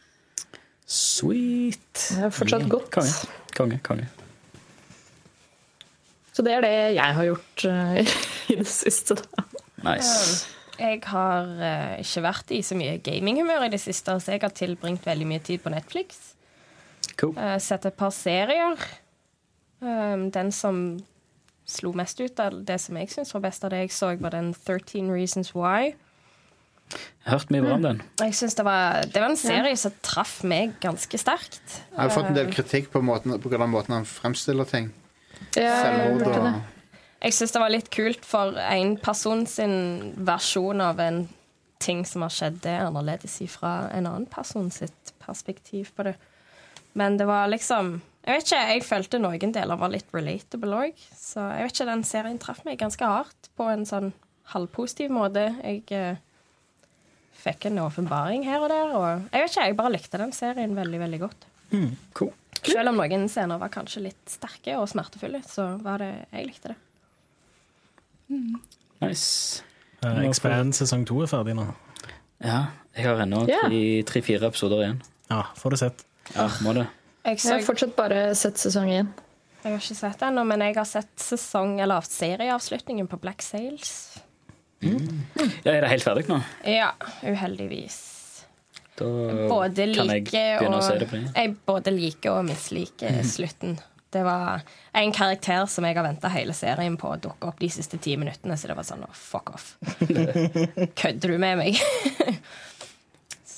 Speaker 3: Sweet.
Speaker 1: Det er fortsatt godt.
Speaker 3: Konge, konge, konge.
Speaker 1: Så det er det jeg har gjort uh, i det siste. Da.
Speaker 3: Nice.
Speaker 5: Jeg har uh, ikke vært i så mye gaminghumør i det siste, så jeg har tilbringt veldig mye tid på Netflix.
Speaker 3: Cool.
Speaker 5: Uh, sett et par serier. Um, den som slo mest ut av det som jeg synes var best av det jeg så, var den thirteen Reasons Why.
Speaker 3: Jeg har hørt mye bra om den.
Speaker 5: Jeg synes det var, det var en serie ja. som traff meg ganske sterkt.
Speaker 2: Jeg har fått en del kritikk på, måten, på grunn av måten han fremstiller ting.
Speaker 5: Ja, Selvmord og... Jeg synes det var litt kult for en person sin versjon av en ting som har skjedd, det er annerledes fra en annen person sitt perspektiv på det. Men det var liksom, jeg vet ikke, jeg følte noen deler var litt relatable også, så jeg vet ikke, den serien traff meg ganske hardt på en sånn halvpositiv måte. Jeg eh, fikk en åpenbaring her og der, og jeg vet ikke, jeg bare likte den serien veldig, veldig godt.
Speaker 3: Mm, cool.
Speaker 5: Selv om noen scener var kanskje litt sterke og smertefulle, så var det, jeg likte det.
Speaker 3: Mm. Nice.
Speaker 4: Uh, Expand sesong to er ferdig nå.
Speaker 3: Ja, jeg har ennå tre-fire yeah. episoder igjen.
Speaker 4: Ja, får du sett.
Speaker 3: Ja, må det.
Speaker 1: Jeg, så... jeg har fortsatt bare sett sesong igjen.
Speaker 5: Jeg har ikke sett den, men jeg har sett sesong, eller serieavslutningen på Black Sails.
Speaker 3: Mm. Ja, er det helt ferdig nå?
Speaker 5: Ja, uheldigvis.
Speaker 3: Da
Speaker 5: både
Speaker 3: kan jeg begynne
Speaker 5: og,
Speaker 3: å se det på det.
Speaker 5: Jeg både liker og misliker slutten. Det var en karakter som jeg har ventet hele serien på å dukke opp de siste ti minuttene, så det var sånn, oh, fuck off. Kødder du med meg?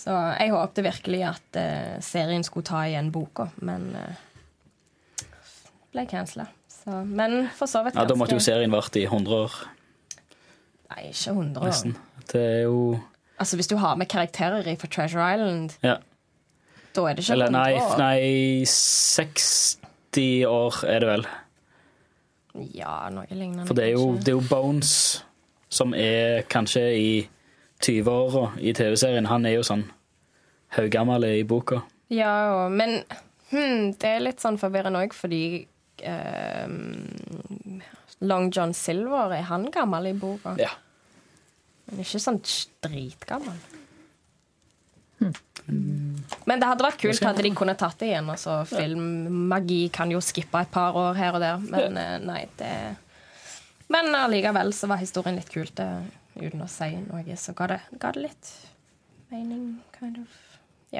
Speaker 5: Så jeg håpte virkelig at uh, serien skulle ta igjen boka, men uh, ble cancela. Men for så vidt
Speaker 3: ganske... Ja, da måtte jo serien vært i hundre år.
Speaker 5: Nei, ikke hundre år.
Speaker 3: Nesten. Det er jo...
Speaker 5: Altså, hvis du har med karakterer i for Treasure Island,
Speaker 3: ja.
Speaker 5: Da er det ikke
Speaker 3: Eller,
Speaker 5: hundre
Speaker 3: nei,
Speaker 5: år.
Speaker 3: Nei, seksti år er det vel.
Speaker 5: Ja, noe lignende.
Speaker 3: For det er jo, det er jo Bones som er kanskje i tyve år i T V-serien. Han er jo sånn høygammel i boka.
Speaker 5: Ja, men hmm, det er litt sånn forvirrende også, fordi uh, Long John Silver, er han gammel i boka?
Speaker 3: Ja.
Speaker 5: Men ikke sånn dritgammel. Hmm. Men det hadde vært kult hadde de kunne tatt det igjen. Altså, filmmagi kan jo skippe et par år her og der, men uh, nei, det... Men allikevel så var historien litt kult, det, uten å si noe, så ga det, ga det litt mening, kind of. Ja.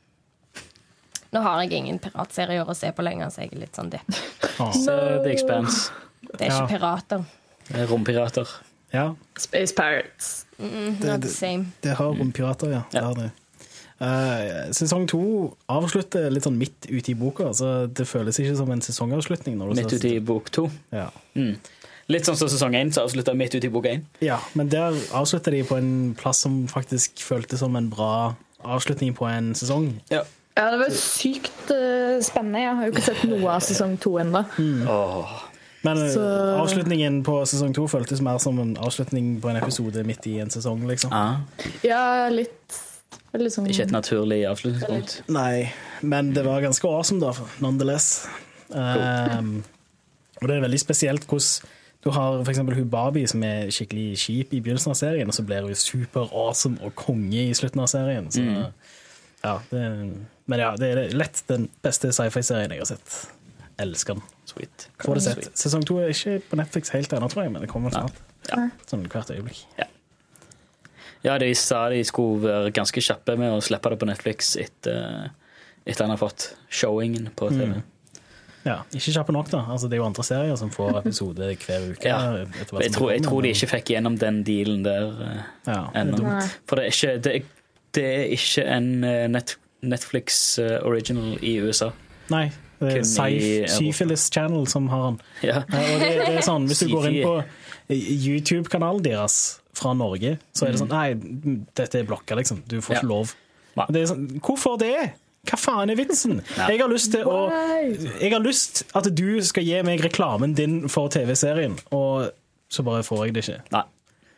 Speaker 5: Nå har jeg ingen piratserier å se på lenger, så jeg er litt sånn det.
Speaker 3: Oh. Så The Expanse.
Speaker 5: Det er ikke ja. Pirater.
Speaker 3: Det er rompirater.
Speaker 4: Ja.
Speaker 1: Space Pirates.
Speaker 5: Mm, not the same.
Speaker 4: Det, det har rompirater, ja. Det har det. Uh, sesong to avslutter litt sånn midt ute i boka, så det føles ikke som en sesongavslutning. Når du
Speaker 3: midt ute i bok to?
Speaker 4: Ja.
Speaker 3: Mm. Litt sånn som sesong én, så avslutter midt ute i bok én.
Speaker 4: Ja, men der avslutter de på en plass som faktisk føltes som en bra avslutning på en sesong.
Speaker 3: Ja.
Speaker 1: Ja, det var sykt uh, spennende. Jeg har jo ikke sett noe av sesong to ennå.
Speaker 3: Mm. Oh.
Speaker 4: Men
Speaker 1: så...
Speaker 4: avslutningen på sesong to føltes mer som en avslutning på en episode midt i en sesong, liksom.
Speaker 3: Ah.
Speaker 1: Ja, litt... Liksom...
Speaker 3: Ikke et naturlig avslutningspunkt.
Speaker 4: Nei, men det var ganske awesome da, nonetheless. Um, og det er veldig spesielt hvordan du har for eksempel hun Barbie som er skikkelig kjip i begynnelsen av serien, og så blir hun super awesome og konge i slutten av serien. Så, mm. ja, det, men ja, det er lett den beste sci-fi-serien jeg har sett. Elsker den.
Speaker 3: Sweet.
Speaker 4: Får det sett. Sesong to er ikke på Netflix helt ennå, tror jeg, men det kommer snart.
Speaker 3: Ja.
Speaker 4: Sånn hvert øyeblikk.
Speaker 3: Ja. Ja, de sa de skulle være ganske kjappe med å slippe det på Netflix etter, etter han har fått showingen på T V. Mm.
Speaker 4: Ja, ikke kjappe nok da. Altså, det er jo andre serier som får episode hver uke.
Speaker 3: Ja. Jeg, tror, jeg tror de ikke fikk gjennom den dealen der
Speaker 4: ja,
Speaker 3: ennå. For det er ikke, det er, det er ikke en net, Netflix original i U S A.
Speaker 4: Nei, det er Syphilis Channel som har den. Ja. Og det, det er sånn, hvis du går inn på YouTube-kanalen deres fra Norge, så er det sånn, nei, dette er blokka, liksom. Du får ikke ja. lov. Og det er sånn, hvorfor det? Hva faen er vitsen? Ja. Jeg har lyst til å Jeg har lyst at du skal gi meg reklamen din for T V-serien, og så bare får jeg det ikke.
Speaker 3: Nei.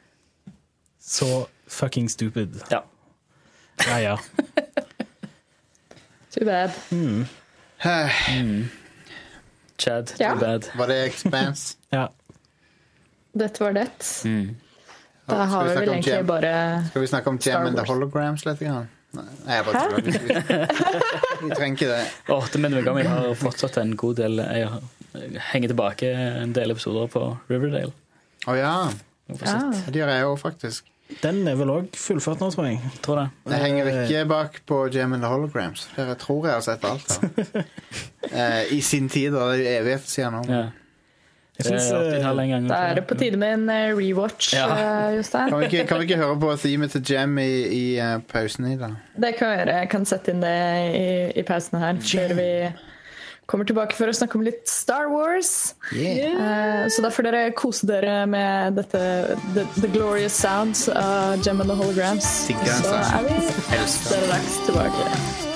Speaker 4: Så fucking stupid.
Speaker 3: Ja.
Speaker 4: Ja, ja.
Speaker 1: Too bad.
Speaker 3: Mm. mm. Chad,
Speaker 1: ja.
Speaker 3: too bad.
Speaker 2: Var det Expanse?
Speaker 4: Ja.
Speaker 1: Dette var det.
Speaker 3: Mm.
Speaker 1: Da har vi vel egentlig
Speaker 2: Gem?
Speaker 1: bare
Speaker 2: Skal vi snakke om Gem and the Holograms litt grann? Nei, jeg bare tror vi, vi trenger ikke det.
Speaker 3: Oh, det men jeg har fortsatt en god del. Jeg henger tilbake en del episoder på Riverdale.
Speaker 2: Å oh, ja.
Speaker 1: ja.
Speaker 2: Det gjør jeg jo faktisk.
Speaker 4: Den er vel også fullført nå, tror jeg.
Speaker 3: Tror det.
Speaker 2: Jeg henger ikke bak på Gem and the Holograms. Jeg tror jeg har sett alt da. eh, I sin tid, da. Det er evighet siden nå.
Speaker 3: Ja.
Speaker 4: Jeg synes,
Speaker 1: uh, da er det på tide med en uh, rewatch, ja. uh, Jostein.
Speaker 2: Kan vi, ikke, kan vi ikke høre på themet til Gem i, i uh, pausen i da?
Speaker 1: Det kan vi gjøre. Jeg kan sette inn det i, i pausen her. Før vi kommer tilbake for å snakke om litt Star Wars.
Speaker 2: Yeah.
Speaker 1: Uh, så da får dere kose dere med dette The, the Glorious Sounds av Gem and the Holograms.
Speaker 2: Tikker,
Speaker 1: så er vi straks tilbake.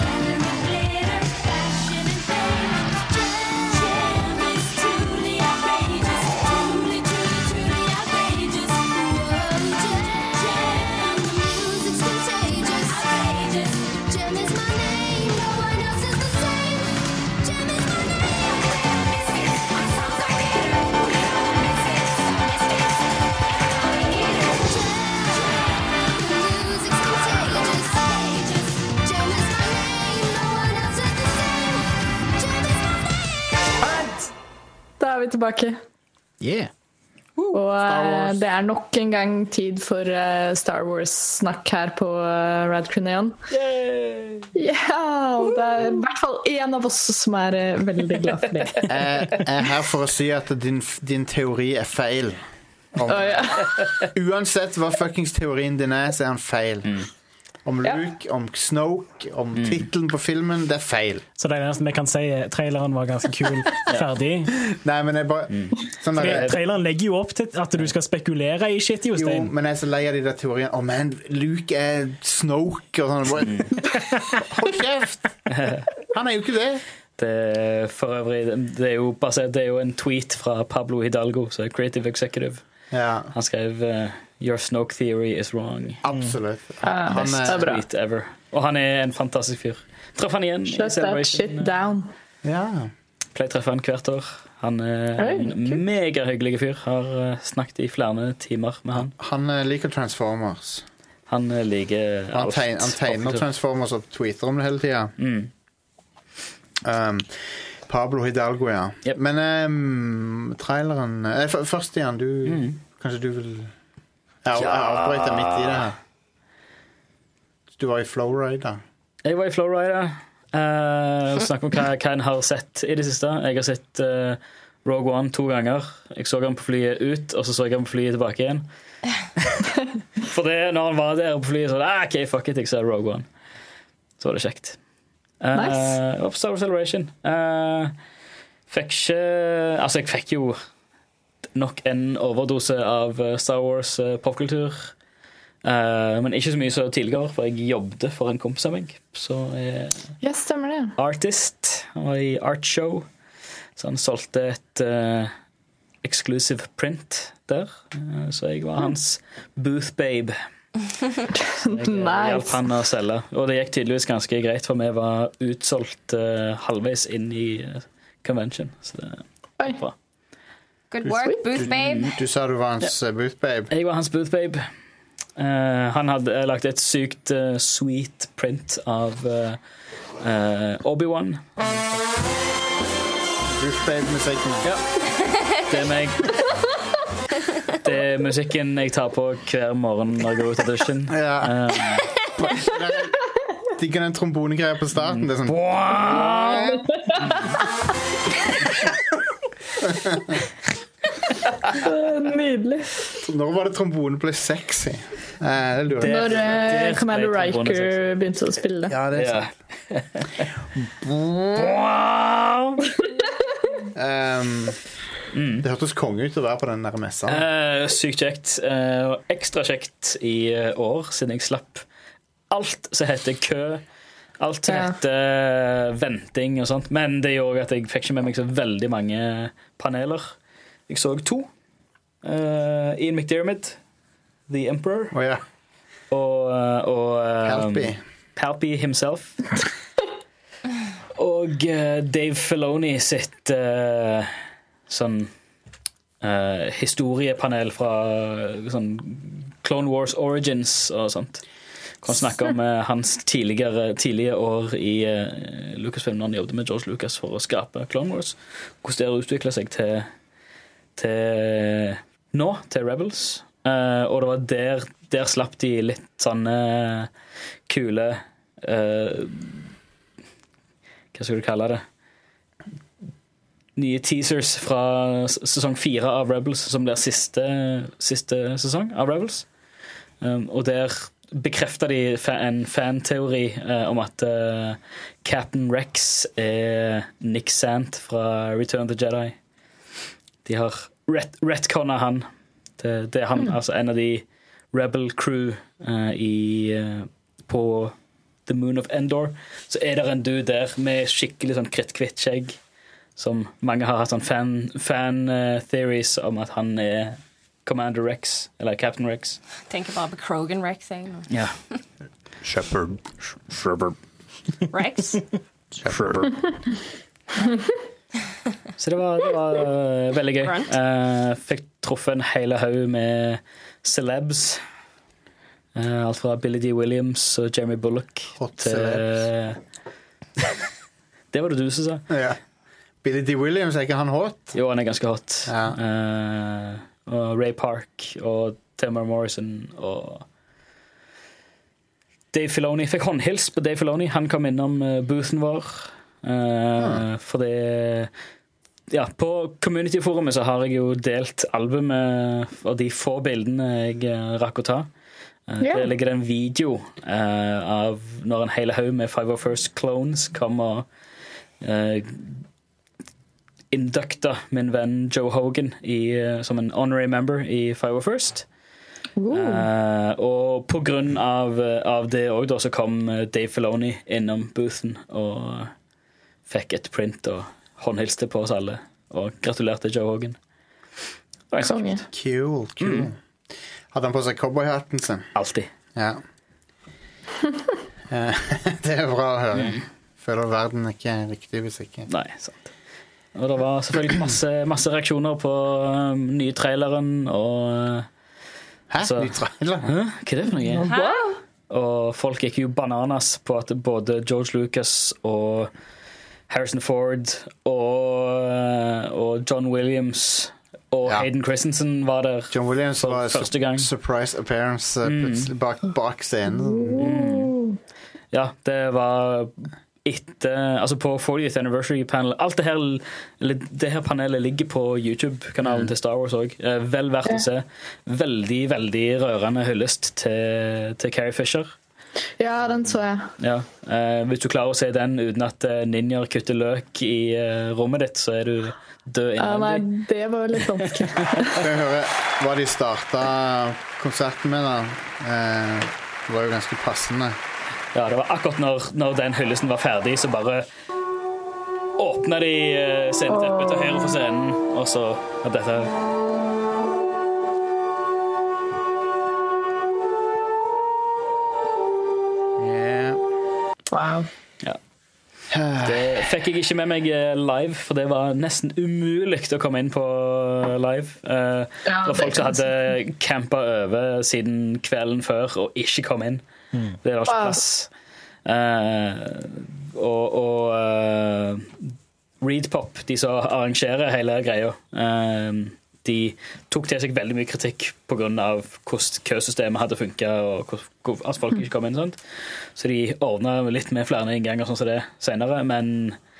Speaker 1: Da er vi tilbake.
Speaker 4: Yeah.
Speaker 1: Uh, og uh, det er nok en gang tid for uh, Star Wars-snakk her på uh, Rad Crew Neon. Yeah, det er i hvert fall en av oss som er uh, veldig glad for det.
Speaker 2: Jeg er her for å si at din, din teori er feil. Om, oh, ja. Uansett hva fuckings teorien din er, så er han feil. Mm. om Luke, ja. Om Snoke, om mm. titlen på filmen. Det er feil.
Speaker 4: Så det eneste vi kan si er traileren var ganske kul, ferdig.
Speaker 2: Nei, men jeg bare mm. sånn der,
Speaker 4: traileren legger jo opp til at du skal spekulere i shit, Jostein.
Speaker 2: Jo, men jeg er så lei av de der teoriene. Å, oh, men Luke er Snoke og sånn. Hold kjeft! Han er jo ikke det.
Speaker 3: Det for øvrig, det er jo basert, det er jo en tweet fra Pablo Hidalgo, så Creative Executive.
Speaker 2: Ja.
Speaker 3: Han skrev uh, Your Snoke theory is wrong.
Speaker 2: Absolutt.
Speaker 3: Mm. Uh, Best tweet ever. Og han er en fantastisk fyr. Treff han igjen.
Speaker 1: Shut that shit down.
Speaker 2: Ja.
Speaker 3: Pleier treffe han hvert år. Han er en hey, mega hyggelig fyr. Har uh, snakket i flere timer med han.
Speaker 2: Han uh, liker Transformers.
Speaker 3: Han uh, liker
Speaker 2: Han, tegn, han tegner Transformers og tweeter om det hele tiden.
Speaker 3: Mm.
Speaker 2: Um, Pablo Hidalgo, ja.
Speaker 3: Yep.
Speaker 2: Men um, traileren eh, først igjen, du mm. kanskje du vil ja, jeg avbryter midt i det her. Du var i Flowrider.
Speaker 3: Jeg var i Flowrider. Uh, Snakk om hva, hva en har sett i det siste. Jeg har sett uh, Rogue One to ganger. Jeg så han på flyet ut, og så så jeg han på flyet tilbake igjen. For det, når han var der på flyet, så var det ah, ok, fuck it, jeg ser Rogue One. Så var det kjekt. Uh,
Speaker 1: nice.
Speaker 3: Of Star Wars Celebration. Uh, fikk ikke Altså, jeg fikk jo nok en overdose av Star Wars uh, popkultur. Uh, men ikke så mye så tidligere, for jeg jobbet for en kompis av meg. Så jeg
Speaker 1: yes, stemmer det.
Speaker 3: Artist. Han var i art show. Så han solgte et uh, exclusive print der. Uh, så jeg var hans booth babe. Jeg
Speaker 1: nice.
Speaker 3: Hjalp han å selge. Og det gikk tydeligvis ganske greit, for vi var utsolgt uh, halvveis inn i uh, convention. Så det var bra.
Speaker 5: Good work, booth babe.
Speaker 2: Du, du sa du var hans ja. Booth babe.
Speaker 3: Jeg var hans booth babe. uh, Han hadde lagt et sykt uh, sweet print av uh, uh, Obi-Wan.
Speaker 2: Booth babe-musikken.
Speaker 3: Ja. Det er meg. Det er musikken jeg tar på hver morgen når jeg går ut av dusjen.
Speaker 2: Ja. Um, Digger den trombonegreia på starten. Det er sånn
Speaker 1: nydelig.
Speaker 2: Når var det trombonen ble sexy? Eh, det det,
Speaker 1: når uh, Commander Riker begynte å spille.
Speaker 2: Ja, det er sant. um, Mm. Det hørtes konge ut å være på den der messa.
Speaker 3: Uh, sykt kjekt. Uh, ekstra kjekt i uh, år, siden jeg slapp alt som heter kø. Alt som ja. heter uh, venting og sånt. Men det gjorde at jeg fikk ikke med meg så veldig mange paneler. Jeg så to. Uh, Ian McDiarmid, The Emperor.
Speaker 2: Oh, ja.
Speaker 3: Og, uh, og uh,
Speaker 2: Palpy.
Speaker 3: Palpy himself. Og uh, Dave Filoni sitt uh, sånn uh, historiepanel fra sånn Clone Wars Origins og sånt. Kan snakke om uh, hans tidligere, tidlige år i uh, Lucasfilm når han jobbet med George Lucas for å skape Clone Wars. Hvordan det har utviklet seg til, til nå, til Rebels. Uh, og det var der, der slapp de litt sånne kule uh, hva skal du kalle det? Nye teasers fra sesong fire av Rebels, som blir siste, siste sesong av Rebels. Um, og der bekrefter de en fanteori uh, om at uh, Captain Rex er Nick Sant fra Return of the Jedi. De har ret retconna han. Det, det er han, mm. altså en av de Rebel crew uh, i, uh, på The Moon of Endor. Så er det en dude der med skikkelig sånn krittkvitt skjegg, som mange har hatt sånn fan, fan uh, theories om at han er Commander Rex, eller Captain Rex.
Speaker 5: Tenker bare på Krogan Rex.
Speaker 3: Ja.
Speaker 2: Shepard. Shepard.
Speaker 5: Rex?
Speaker 2: Shepard.
Speaker 3: Så det var, det var uh, veldig gøy. Uh, fikk truffet en hele haug med celebs. Uh, alt fra Billy D. Williams og Jeremy Bullock.
Speaker 2: Hot
Speaker 3: til,
Speaker 2: celebs.
Speaker 3: Det var det du som sa.
Speaker 2: Ja. Billy D. Williams, er ikke han hot?
Speaker 3: Jo, han er ganske hot.
Speaker 2: Ja.
Speaker 3: Uh, og Ray Park og Tamara Morrison og Dave Filoni. Fikk håndhils på Dave Filoni. Han kom innom uh, boothen vår. Uh, hmm. For det ja, på community-forumet så har jeg jo delt albumet og de få bildene jeg uh, rakk å ta. Yeah. Det ligger en video uh, av når en hele haug med five oh first clones kom og uh, indukta min venn Joe Hogan i, uh, som en honorary member i five oh first. Uh, og på grunn av, av det også, da, så kom Dave Filoni innom boothen og fikk et print og håndhilste på oss alle og gratulerte Joe Hogan. Det var en
Speaker 2: cool, cool. Mm. Hadde han på seg cowboyhatten sin?
Speaker 3: Alltid.
Speaker 2: Ja. Det er bra å høre. Mm. Føler verden ikke er riktig hvis ikke.
Speaker 3: Nei, sant. Og det var selvfølgelig masse, masse reaksjoner på um, nye traileren og
Speaker 2: Hæ?
Speaker 3: Så,
Speaker 2: ny trailer?
Speaker 3: Hæ? Hva er det for noe?
Speaker 5: Hæ?
Speaker 3: Og folk gikk jo bananas på at både George Lucas og Harrison Ford og, og John Williams og ja. Hayden Christensen var der
Speaker 2: John Williams
Speaker 3: for
Speaker 2: var
Speaker 3: første gang.
Speaker 2: Surprise appearance plutselig bak, bak scenen.
Speaker 3: Mm. Ja, det var etter, altså på fortieth anniversary panel. Alt det her, det her panelet ligger på YouTube-kanalen mm. til Star Wars også. Vel verdt å se. Veldig, veldig rørende hyllest til, til Carrie Fisher.
Speaker 1: Ja, den så jeg.
Speaker 3: Ja. Eh, hvis du klarer å se den uten at ninjer kutter løk i eh, rommet ditt, så er du død
Speaker 1: ja, nei, det var litt vanskelig.
Speaker 2: Skal vi høre hva de startet konserten med da? Eh, det var jo ganske passende.
Speaker 3: Ja, det var akkurat når, når den hyllesten var ferdig, så bare åpnet de sceneteppet til høyre for scenen, og så at dette
Speaker 1: Wow.
Speaker 3: Ja. Det fikk jeg ikke med meg live, for det var nesten umulig å komme inn på live. Uh, ja, det var folk som hadde campet over siden kvelden før og ikke kom inn. Mm. Det var ikke plass. Uh, og og uh, Reedpop, de som arrangerer hele greia, uh, de tok til seg veldig mye kritikk på grunn av hvordan køsystemet hadde funket og at folk ikke kom inn sånt. Så de ordnet litt med flere innganger sånn som det senere, men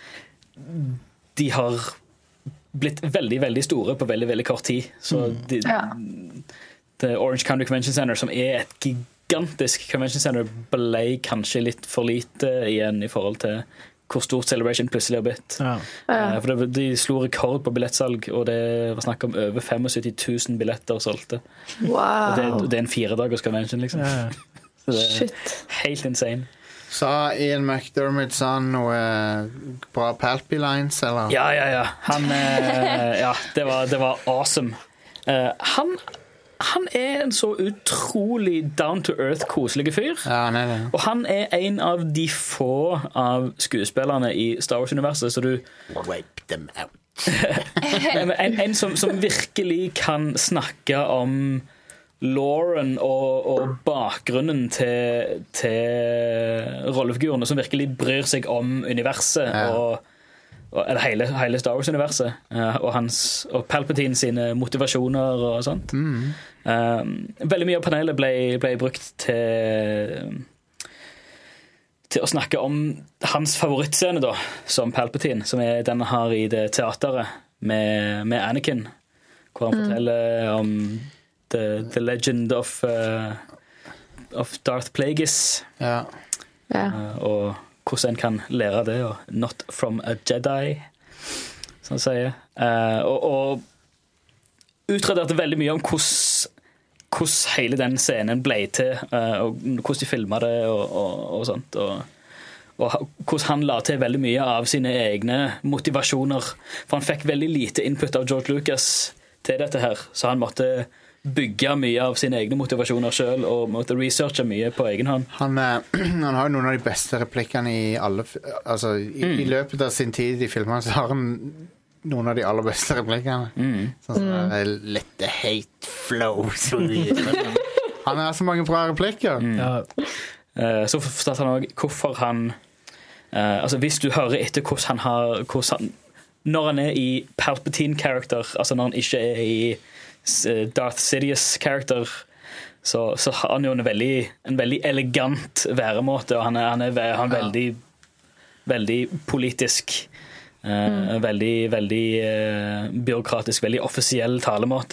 Speaker 3: de har blitt veldig, veldig store på veldig, veldig kort tid. Så de, ja. The Orange County Convention Center, som er et gigantisk convention center, ble kanskje litt for lite igjen i forhold til hvor stort Celebration plutselig har blitt. Ja. Ja. For det, de slo rekord på billettsalg, og det var snakk om over syttifem tusen billetter solgte.
Speaker 1: Wow.
Speaker 3: Og det, det er en fire dagers convention, liksom.
Speaker 1: Ja.
Speaker 3: Så det er
Speaker 1: Shit.
Speaker 3: helt insane.
Speaker 2: Sa Ian McDermott sa noe bra Palpy lines, eller?
Speaker 3: Ja, ja, ja. Han, eh, ja, det var, det var awesome. Uh, han Han er en så utrolig down-to-earth koselig fyr.
Speaker 2: Ja, han er det.
Speaker 3: Og han er en av de få av skuespillerne i Star Wars-universet, så du
Speaker 2: wipe them out.
Speaker 3: en en som, som virkelig kan snakke om Lauren og, og bakgrunnen til, til rollefigurene, som virkelig bryr seg om universet ja. og eller hele, hele Star Wars-universet uh, og, hans, og Palpatine sine motivasjoner og sånt. Mm. Um, veldig mye av panelet ble, ble brukt til til å snakke om hans favorittscene da, som Palpatine, som er den han har i det teateret med, med Anakin, hvor han mm. forteller om the, the legend of uh, of Darth Plagueis
Speaker 2: ja.
Speaker 1: Ja.
Speaker 3: Uh, og hvordan en kan lære det, og not from a Jedi, som han sier. Uh, og, og utrederte veldig mye om hvordan, hvordan hele den scenen ble til, uh, og hvordan de filmet det, og, og, og sånt. Og, og hvordan han la til veldig mye av sine egne motivasjoner. For han fikk veldig lite input av George Lucas til dette her, så han måtte bygge mye av sine egne motivasjoner selv og måtte researche mye på egen hånd.
Speaker 2: Han, han har jo noen av de beste replikkene i alle altså i, mm. i løpet av sin tid i filmene så har han noen av de aller beste replikkene. Mm. Sånn som mm. let the hate flow han har så mange bra replikker.
Speaker 3: Mm. Ja. Uh, så forstår han også hvorfor han uh, altså hvis du hører etter hvordan han har hvordan han, når han er i Palpatine-character, altså når han ikke er i Darth Sidious character, så, så har han jo en veldig, en veldig elegant væremåte, og han er, han er, han er veldig veldig politisk uh, mm. veldig, veldig uh, byråkratisk, veldig offisiell talemåte,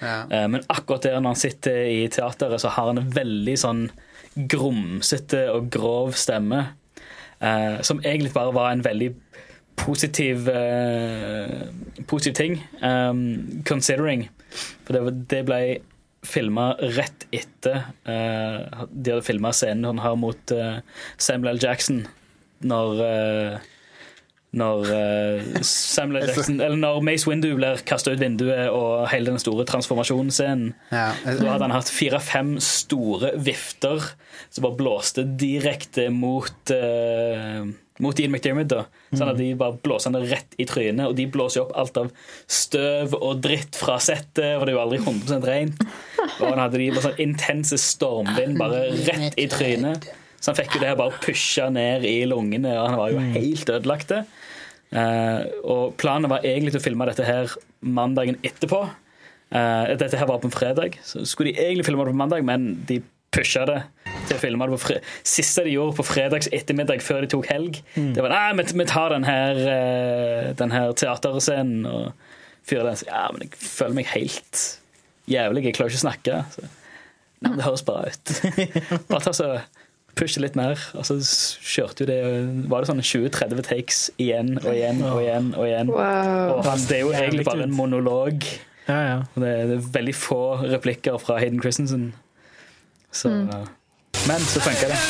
Speaker 2: Ja.
Speaker 3: Uh, men akkurat der når han sitter i teateret, så har han en veldig sånn grumsete og grov stemme, uh, som egentlig bare var en veldig positiv uh, positiv ting, um, considering. For det, det ble filmet rett etter uh, de hadde filmet scenen han har mot uh, Samuel L. Jackson når uh, når uh, Samuel L. Jackson eller når Mace Windu blir kastet ut vinduet og hele den store transformasjonsscenen.
Speaker 2: Ja.
Speaker 3: Da hadde han hatt fire-fem store vifter som bare blåste direkte mot uh, mot Ian McDiarmid da. Sånn at de bare blåser han rett i trynet, og de blåser opp alt av støv og dritt fra settet, og det er jo aldri hundre prosent rent. Og han hadde de bare sånn intense stormvind bare rett i trynet. Så han fikk jo det her bare pusha ned i lungene, og han var jo helt ødelagt. Uh, og planen var egentlig å filme dette her mandagen etterpå. Uh, dette her var på en fredag, så skulle de egentlig filme det på mandag, men de pusha det til å filme det på fredag. Siste de gjorde på fredags ettermiddag før de tok helg, mm. det var, nei, vi tar den her, uh, den her teaterscenen og fyrer den. Så, ja, men jeg føler meg helt jævlig, jeg klarer ikke å snakke. Så, nei, det høres bra ut. Bare ta så pushe litt mer, og så kjørte jo det, var det sånn tjue til tretti takes igjen og igjen og igjen og igjen.
Speaker 1: Wow.
Speaker 3: Og han, det er jo egentlig bare en monolog.
Speaker 4: Ja, ja.
Speaker 3: Det, er, det er veldig få replikker fra Hayden Christensen. Så, mm. Men så funker det.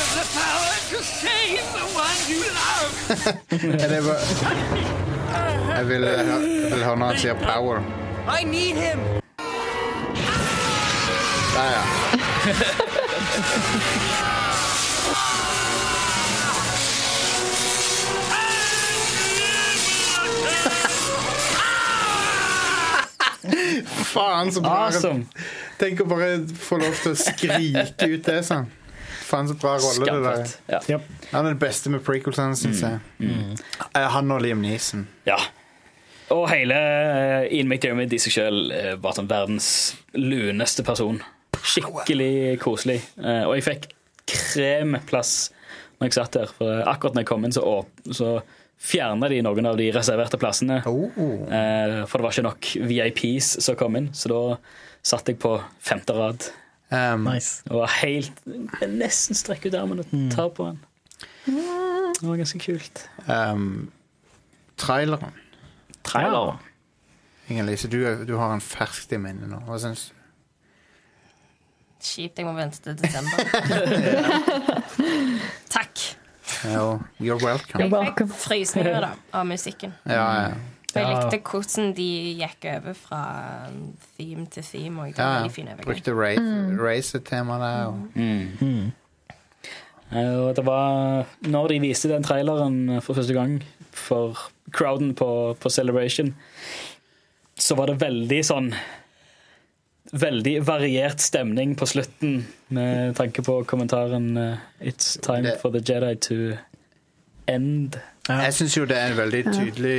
Speaker 2: Ja, det var, jeg vil, jeg vil høre når han sier power.
Speaker 7: I need him.
Speaker 2: Ja, ja. Faen så bra.
Speaker 3: Awesome.
Speaker 2: Tenk å bare få lov til å skrike ut det sånn. Faen så bra rolle det der.
Speaker 3: Ja.
Speaker 4: Yep.
Speaker 2: Han er den beste med prequelsene, synes jeg.
Speaker 3: Mm.
Speaker 2: Han og Liam Neeson.
Speaker 3: Ja. Og hele Ian McDiarmid i seg selv var sånn verdens luneste person. Skikkelig koselig. Og jeg fikk kremplass når jeg satt der. For akkurat når jeg kom inn, så, så fjernet de noen av de reserverte plassene.
Speaker 2: Oh.
Speaker 3: For det var ikke nok V I Ps som kom inn. Så da satt jeg på femte rad.
Speaker 2: Um,
Speaker 4: Nice.
Speaker 3: Og var helt nesten strekk ut armen og ta på den. Det var ganske kult.
Speaker 2: um, traileren.
Speaker 3: Trailer.
Speaker 2: Inger-Lise, du, du har en ferskt i minne nå. Hva synes du?
Speaker 5: Kjipt, jeg må vente til desember. Takk.
Speaker 2: Ja, you're welcome.
Speaker 5: Jeg fikk frysninger da, av musikken.
Speaker 2: Ja, ja.
Speaker 5: Jeg likte hvordan de gikk over fra theme til theme, og det var veldig fin overgang.
Speaker 2: Brukte race-tema der. Og...
Speaker 3: Mm. Mm. Og det var når de viste den traileren for første gang for crowden på, på Celebration, så var det veldig sånn veldig variert stemning på slutten med tanke på kommentaren It's time det... for the Jedi to end.
Speaker 2: Ja. Jeg synes jo det er en veldig tydelig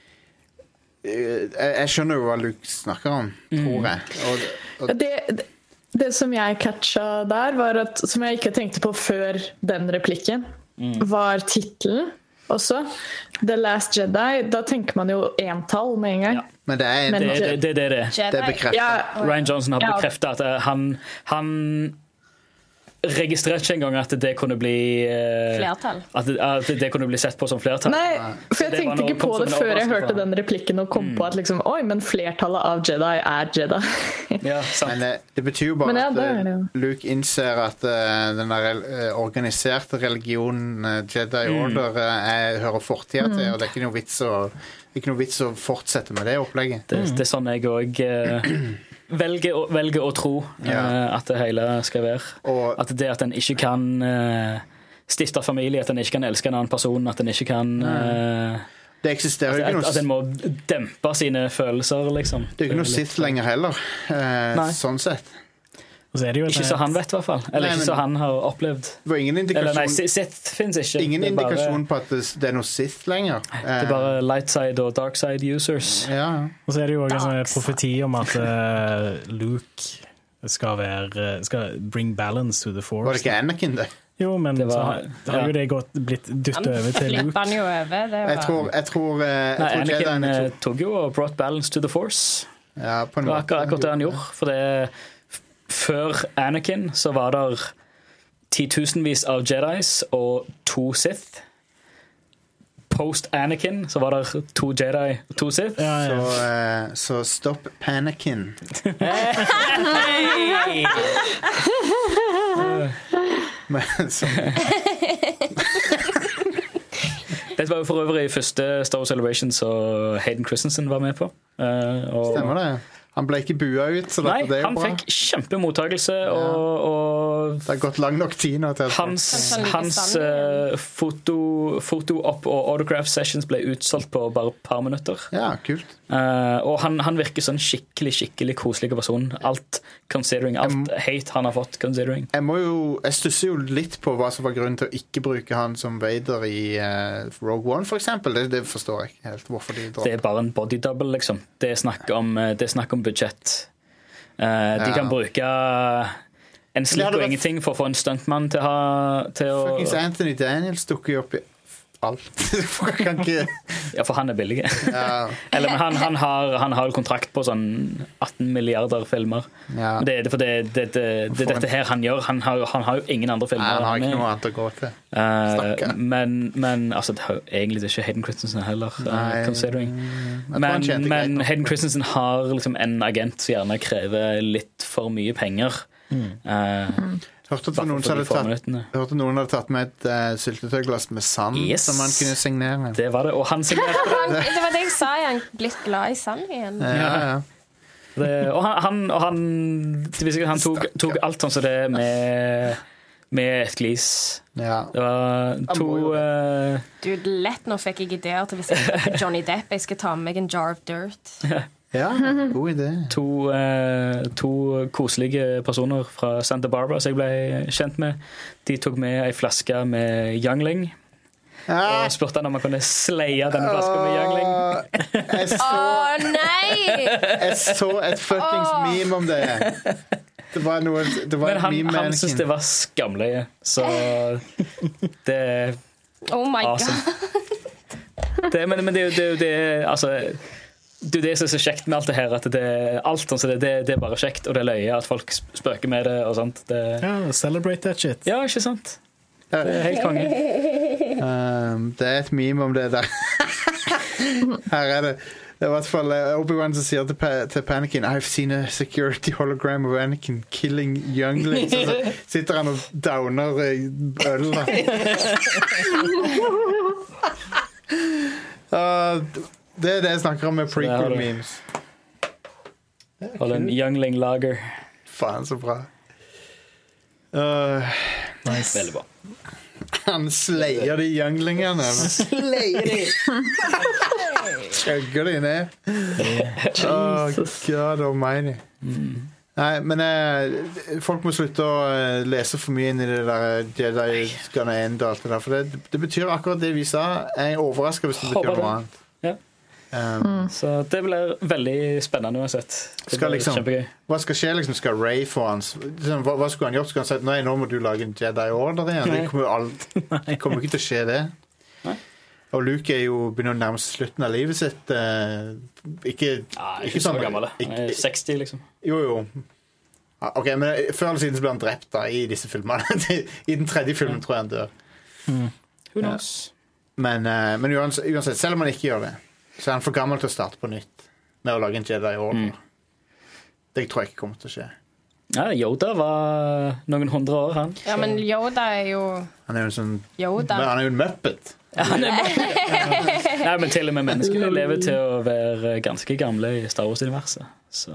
Speaker 2: jeg, jeg skjønner jo hva Luke snakker om, tror jeg. Og, og...
Speaker 1: Det, det, det som jeg catcha der, var at, som jeg ikke tenkte på før den replikken, mm. var titelen også. The Last Jedi. Da tenker man jo entall med en gang.
Speaker 3: Ja.
Speaker 2: Men det er en,
Speaker 3: Men, det, det, det, det, det.
Speaker 2: det er bekreftet.
Speaker 1: Ja.
Speaker 3: Ryan Johnson har
Speaker 1: Ja.
Speaker 3: bekreftet at han, han registrerte ikke engang at det kunne bli
Speaker 5: Flertall.
Speaker 3: At det, at det kunne bli sett på som flertall.
Speaker 1: Nei, for jeg
Speaker 3: Det var
Speaker 1: tenkte
Speaker 3: noe-
Speaker 1: ikke på
Speaker 3: kom som
Speaker 1: det
Speaker 3: en
Speaker 1: før jeg
Speaker 3: overraskelse
Speaker 1: hørte
Speaker 3: på
Speaker 1: den replikken og kom
Speaker 3: Mm.
Speaker 1: på at liksom, oi, men flertallet av Jedi er Jedi.
Speaker 3: Ja, sant.
Speaker 2: Men det, det betyr jo bare
Speaker 1: Men ja,
Speaker 2: at
Speaker 1: det er det jo.
Speaker 2: uh, Luke innser at uh, den der uh, organiserte religionen uh, Jedi Order uh, er, hører fortida til, og det er ikke noe vits å, ikke noe vits å fortsette med det opplegget.
Speaker 3: Det, det er sånn jeg òg uh, velger, å- velger å tro uh,
Speaker 2: Ja.
Speaker 3: at det hele skal være.
Speaker 2: Og
Speaker 3: At det at en ikke kan uh, stifte familie, at en ikke kan elske en annen person, at en ikke kan uh,
Speaker 2: det eksisterer jo
Speaker 3: at,
Speaker 2: ikke
Speaker 3: at en
Speaker 2: noe
Speaker 3: må dempe sine følelser, liksom.
Speaker 2: Det er jo ikke noe Sith lenger heller, uh,
Speaker 3: Nei.
Speaker 2: sånn sett.
Speaker 4: Og så er det jo
Speaker 3: Ikke så han vet, i hvert fall. Eller
Speaker 2: Nei,
Speaker 3: ikke
Speaker 2: men-
Speaker 3: så han har opplevd.
Speaker 2: Det var ingen
Speaker 3: Eller nei,
Speaker 2: indikasjon,
Speaker 3: Sith finnes ikke.
Speaker 2: ingen
Speaker 3: det, er bare,
Speaker 2: indikasjon på at det, det er noe Sith lenger.
Speaker 3: det er bare light side og dark side users.
Speaker 2: Uh, ja.
Speaker 4: Og så er det jo også en sånn profeti om at uh, Luke skal være skal bring balance to the force.
Speaker 2: Var det ikke Anakin, det?
Speaker 4: Jo, men
Speaker 3: Det var-
Speaker 4: så har, da har
Speaker 3: ja.
Speaker 4: jo det gått, blitt dyttet
Speaker 5: Han
Speaker 4: over til
Speaker 5: flipper
Speaker 4: Luke.
Speaker 5: han jo over. Det
Speaker 2: Jeg
Speaker 5: var...
Speaker 2: tror, jeg tror, uh, jeg
Speaker 3: Nei,
Speaker 2: tror
Speaker 3: Anakin
Speaker 2: Jediene
Speaker 3: eh,
Speaker 2: tok
Speaker 3: tok jo og brought balance to the force.
Speaker 2: Ja, på en
Speaker 3: det var
Speaker 2: måte.
Speaker 3: akkurat, akkurat det han gjorde. For det, før Anakin så var det titusenvis av Jedis og to Sith. Post Anakin så var det to Jedi og to Sith.
Speaker 4: Ja, ja.
Speaker 2: Så, uh, så stopp panicking.
Speaker 3: Hey!
Speaker 2: Men så
Speaker 3: Det var jo for øvrig første Star Wars Celebration så Hayden Christensen var med på. Uh, og
Speaker 2: Stemmer det. Han ble ikke bua ut, så
Speaker 3: Nei,
Speaker 2: det er jo
Speaker 3: han
Speaker 2: bra.
Speaker 3: fikk kjempemottakelse, og, og
Speaker 2: Det har gått lang nok tid nå til at
Speaker 3: hans,
Speaker 5: Kanskje han liker
Speaker 3: hans
Speaker 5: sangen.
Speaker 3: uh, foto, foto-opp- og autograph sessions ble utsolgt på bare et par minutter.
Speaker 2: Ja, kult.
Speaker 3: Uh, og han, han virker sånn skikkelig, skikkelig koselig person. Alt considering, alt hate han har fått considering.
Speaker 2: Jeg må jo, jeg stusser jo litt på hva som var grunnen til å ikke bruke han som Vader i uh, Rogue One, for eksempel. Det, det forstår jeg ikke helt hvorfor de drar.
Speaker 3: Det er bare en body double, liksom. Det er snakk om, det er snakk om budsjett. Uh, de
Speaker 2: Ja.
Speaker 3: kan bruke en slikk
Speaker 2: hadde
Speaker 3: og
Speaker 2: vært-
Speaker 3: ingenting for å få en stuntmann til, å ha, til å
Speaker 2: Fuckings Anthony Daniels dukker jo opp i alt. Jeg kan ikke
Speaker 3: Ja, for han er billig.
Speaker 2: Ja,
Speaker 3: Eller, men han, han, har, han har kontrakt på sånn atten milliarder filmer.
Speaker 2: ja.
Speaker 3: Det er det, for det, det, det, det, dette her han gjør. Han har, han har jo ingen andre filmer.
Speaker 2: Nei, han har ikke
Speaker 3: med.
Speaker 2: noe annet å gå til.
Speaker 3: Eh,
Speaker 2: Stakkar.
Speaker 3: men, men altså, det har jo egentlig ikke Hayden Christensen heller, uh,
Speaker 2: Nei,
Speaker 3: considering.
Speaker 2: jeg tror han
Speaker 3: Men,
Speaker 2: tjente greit
Speaker 3: men
Speaker 2: nok.
Speaker 3: Hayden Christensen har liksom en agent som gjerne krever litt for mye penger. Eh,
Speaker 2: Hørte at noen,
Speaker 3: for de
Speaker 2: hadde
Speaker 3: få
Speaker 2: tatt,
Speaker 3: minuttene.
Speaker 2: hørte noen hadde tatt med et uh, syltetøyglass med sand
Speaker 3: Yes.
Speaker 2: som han kunne signere.
Speaker 3: Det var det, og han signerte det.
Speaker 5: Han, det var det jeg sa, jeg er blitt glad i sand igjen.
Speaker 2: Ja, ja.
Speaker 3: det og han, han, og han, det viser at han tok, tok alt sånn som det med, med et glis.
Speaker 2: ja.
Speaker 3: Det var to
Speaker 2: må jo
Speaker 3: eh,
Speaker 5: Du, lett nå fikk jeg ideer til hvis jeg heter Johnny Depp. Jeg skal ta med meg en jar of dirt.
Speaker 2: Ja, god idé.
Speaker 3: to, eh, to koselige personer fra Santa Barbara som jeg ble kjent med. De tok med ei flaske med Youngling
Speaker 2: Ja.
Speaker 3: og spurte han om han kunne sleie denne flasken med Youngling.
Speaker 2: Åh, jeg,
Speaker 5: Å
Speaker 2: så,
Speaker 5: nei!
Speaker 2: jeg så et fuckings
Speaker 5: Åh.
Speaker 2: meme om det. Det var noe Det var
Speaker 3: Men
Speaker 2: et
Speaker 3: han,
Speaker 2: meme
Speaker 3: han syntes det var skamløye, så det er
Speaker 5: Oh my god.
Speaker 3: awesome. Det, men, men det er jo det, er jo det altså, det er jo det som er så kjekt med alt det her, at det, alt sånn, så det, det, det er bare kjekt, og det er løye at folk spøker med det og sånt. Det,
Speaker 4: Ja, celebrate that shit.
Speaker 3: ja, ikke sant? Det er helt konge.
Speaker 2: Um, det er et meme om det der. Her er det. Det er i hvert fall uh, Obi-Wan som sier til, pa til Panakin I've seen a security hologram of Anakin killing younglings. Og så sitter han og downer uh, øl. Da. uh, det er det jeg snakker om med
Speaker 3: det har du.
Speaker 2: prequel-memes.
Speaker 3: Hold en Youngling lager.
Speaker 2: Faen, så bra. Uh,
Speaker 3: Veldig bra.
Speaker 2: han sleier de younglingene. Sleier de! Chugger de ned. Oh, God almighty. Nei, men eh, folk må slutte å eh, lese for mye inn i det der Jedi Gonna End og alt det der, for det, det betyr akkurat det vi sa. Jeg er overrasket hvis det betyr
Speaker 3: Håper det.
Speaker 2: noe annet.
Speaker 3: Ja.
Speaker 2: Um,
Speaker 3: Så det blir veldig spennende uansett. Det
Speaker 2: Skal
Speaker 3: blir
Speaker 2: liksom-
Speaker 3: kjempegøy.
Speaker 2: Hva skal skje? Liksom, skal Ray få hans liksom, hva, hva skulle han gjort? Skal han si at nei, nå må du lage en Jedi Order igjen? Det kommer jo alt Det kommer ikke til å skje det.
Speaker 3: Nei.
Speaker 2: Og Luke er jo begynner å nærme seg slutten av livet sitt. Eh, ikke,
Speaker 3: Ja,
Speaker 2: ikke
Speaker 3: ikke så
Speaker 2: sånn-
Speaker 3: gammel. Han er
Speaker 2: ikke-
Speaker 3: seksti, liksom.
Speaker 2: Jo, jo. Ja, ok, men før eller siden så blir han drept da, i disse filmene. I den tredje filmen tror jeg han dør.
Speaker 3: Who knows?
Speaker 2: Men, eh, men uansett, uansett, selv om han ikke gjør det, så er han for gammel til å starte på nytt med å lage en Jedi Order. Det tror jeg ikke kommer til å skje.
Speaker 3: Ja, Yoda var noen hundre år, han.
Speaker 5: Ja, men Yoda er jo
Speaker 2: Han er jo en sånn
Speaker 5: Yoda.
Speaker 2: Men han er jo en muppet.
Speaker 3: Nei, men til og med mennesker lever til å være ganske gamle i Star Wars-universet. Så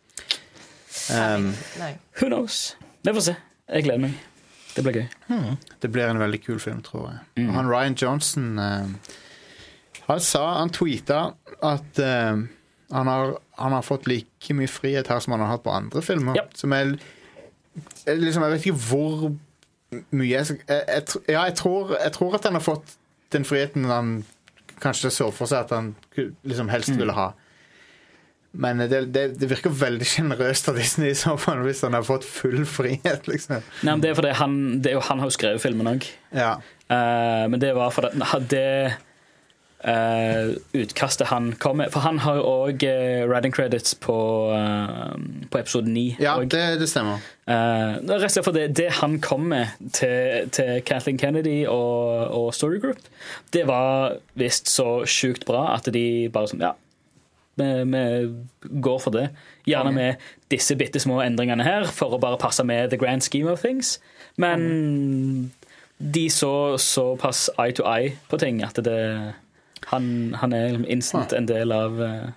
Speaker 2: Um,
Speaker 5: Nei.
Speaker 3: who knows? Vi får se. Jeg gleder meg. Det blir gøy.
Speaker 2: det blir en veldig kul film, tror jeg. Og han Ryan Johnson um, han sa, han tweeta at um, han, har, han har fått like mye frihet her som han har hatt på andre filmer.
Speaker 3: Ja.
Speaker 2: Som er liksom, jeg vet ikke hvor mye jeg, skal- jeg, jeg, tr- Ja, jeg tror, jeg tror at han har fått den friheten han kanskje så for seg at han liksom helst ville ha. Men det, det, det virker veldig generøst av Disney i så fall, hvis han har fått full frihet, liksom.
Speaker 3: Nei, men det er fordi han, det er jo, han har jo skrevet filmen òg.
Speaker 2: Ja.
Speaker 3: men det var fordi at hadde uh, utkastet han kom med. For han har jo også uh, writing credits på, uh, på episode ni.
Speaker 2: Ja, det, det stemmer.
Speaker 3: Uh, rett og slett for det, det han kom med til, til Kathleen Kennedy og, og Story Group, det var visst så sjukt bra at de bare sånn, ja, vi, vi går for det. Gjerne med disse bittesmå endringene her, for å bare passe med the grand scheme of things. Men de så såpass eye to eye på ting at det Han, han er instant en del av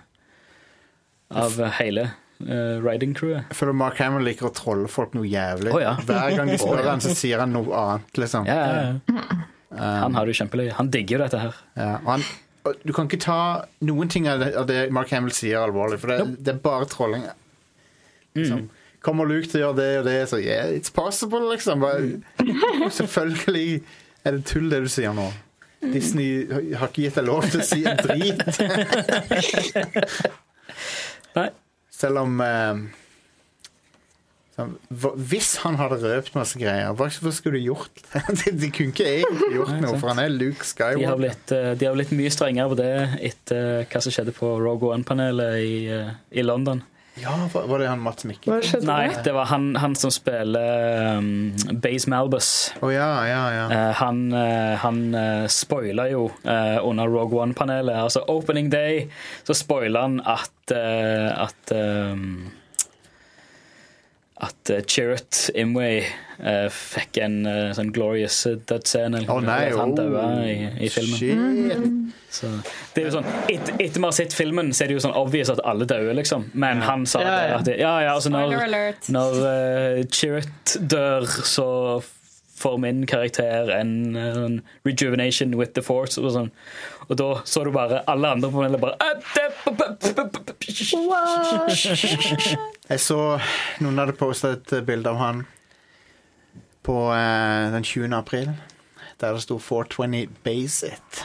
Speaker 3: av hele uh, writing crewet.
Speaker 2: Jeg føler Mark Hamill liker å trolle folk noe jævlig.
Speaker 3: Oh, ja.
Speaker 2: Hver gang de spør han, så sier han noe annet, liksom.
Speaker 3: Ja, ja, ja. Um, han har det jo kjempeløy. Han digger jo dette her.
Speaker 2: Ja, og han, og du kan ikke ta noen ting av det, av det Mark Hamill sier alvorlig, for det, nope. det er bare trolling. Liksom. Mm. Kommer Luke til å gjøre det og det, så yeah, it's possible, liksom. Bare, selvfølgelig er det tull det du sier nå. Disney har ikke gitt deg lov til å si en drit.
Speaker 3: Nei.
Speaker 2: Selv om eh, hvis han hadde røpt masse greier, hva, hva skulle du gjort? de, de kunne ikke egentlig gjort noe, for han er Luke Skywalker.
Speaker 3: De har blitt, de har blitt mye strengere på det etter hva som skjedde på Rogue One-panelet i, i London.
Speaker 2: Ja, var det han Mats Mikkelsen?
Speaker 3: Nei, det var han, han som spiller um, Baze Malbus.
Speaker 2: Oh, ja, ja, ja.
Speaker 3: Uh, han uh, han uh, spoiler jo uh, under Rogue One-panelet. Altså Opening Day så spoiler han at uh, at um, at uh, Chirrut Imwe uh, fikk en uh, sånn glorious dødsscene.
Speaker 2: Å nei,
Speaker 3: at han døde i, i filmen.
Speaker 2: Shit.
Speaker 3: Så det er jo sånn et, etter vi har sett filmen, så er det jo sånn obvious at alle dør, liksom. Men ja. Han sa ja, ja. Det, at ja, ja, altså når, når uh, Chirrut dør, så får min karakter en uh, rejuvenation with the force og sånn. Og da så du bare alle andre på meg bare
Speaker 2: Jeg så noen hadde postet et bilde av han på uh, den tjuende april der det stod four twenty base it.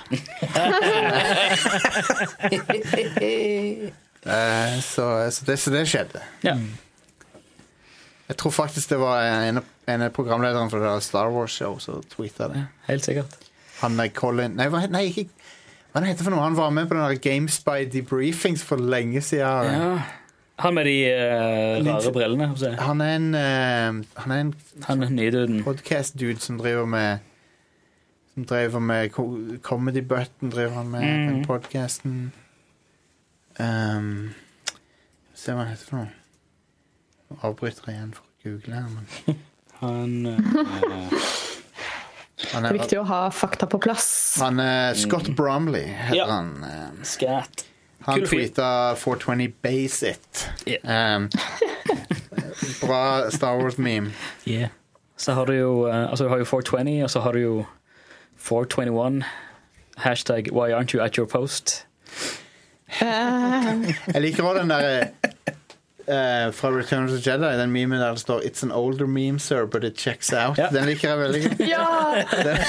Speaker 2: uh, så, så, det, så det skjedde.
Speaker 3: Ja.
Speaker 2: Jeg tror faktisk det var en, en programlederen for det Star Wars show som tweetet det.
Speaker 3: Ja, helt sikkert.
Speaker 2: Han er Colin Nei, hva, nei ikke, hva heter det for noe? Han var med på den der GameSpy debriefings for lenge siden.
Speaker 3: Ja. Han med de uh, rare brillene.
Speaker 2: Han er en uh, Han er en
Speaker 3: Han er nyduden.
Speaker 2: podcast-dude som driver med som driver med Comedy Button driver han med mm. den podcasten. Um, se hva han heter for noe. Avbryter igjen for å google her, men
Speaker 3: han, uh,
Speaker 2: han
Speaker 1: er, det er viktig å ha fakta på plass.
Speaker 2: Han er Scott Bromley heter
Speaker 3: ja.
Speaker 2: han. Um,
Speaker 3: Skat.
Speaker 2: Han tweeta four twenty base it. Yeah. Um, bra Star Wars meme.
Speaker 3: Yeah. Så har du jo uh, altså du har jo four twenty, og så har du jo four twenty-one hashtag why aren't you at your post.
Speaker 2: Uh. Jeg liker også den der uh, fra Return of the Jedi, den memen der det står it's an older meme sir, but it checks out. Ja. Den liker jeg veldig godt.
Speaker 1: Ja!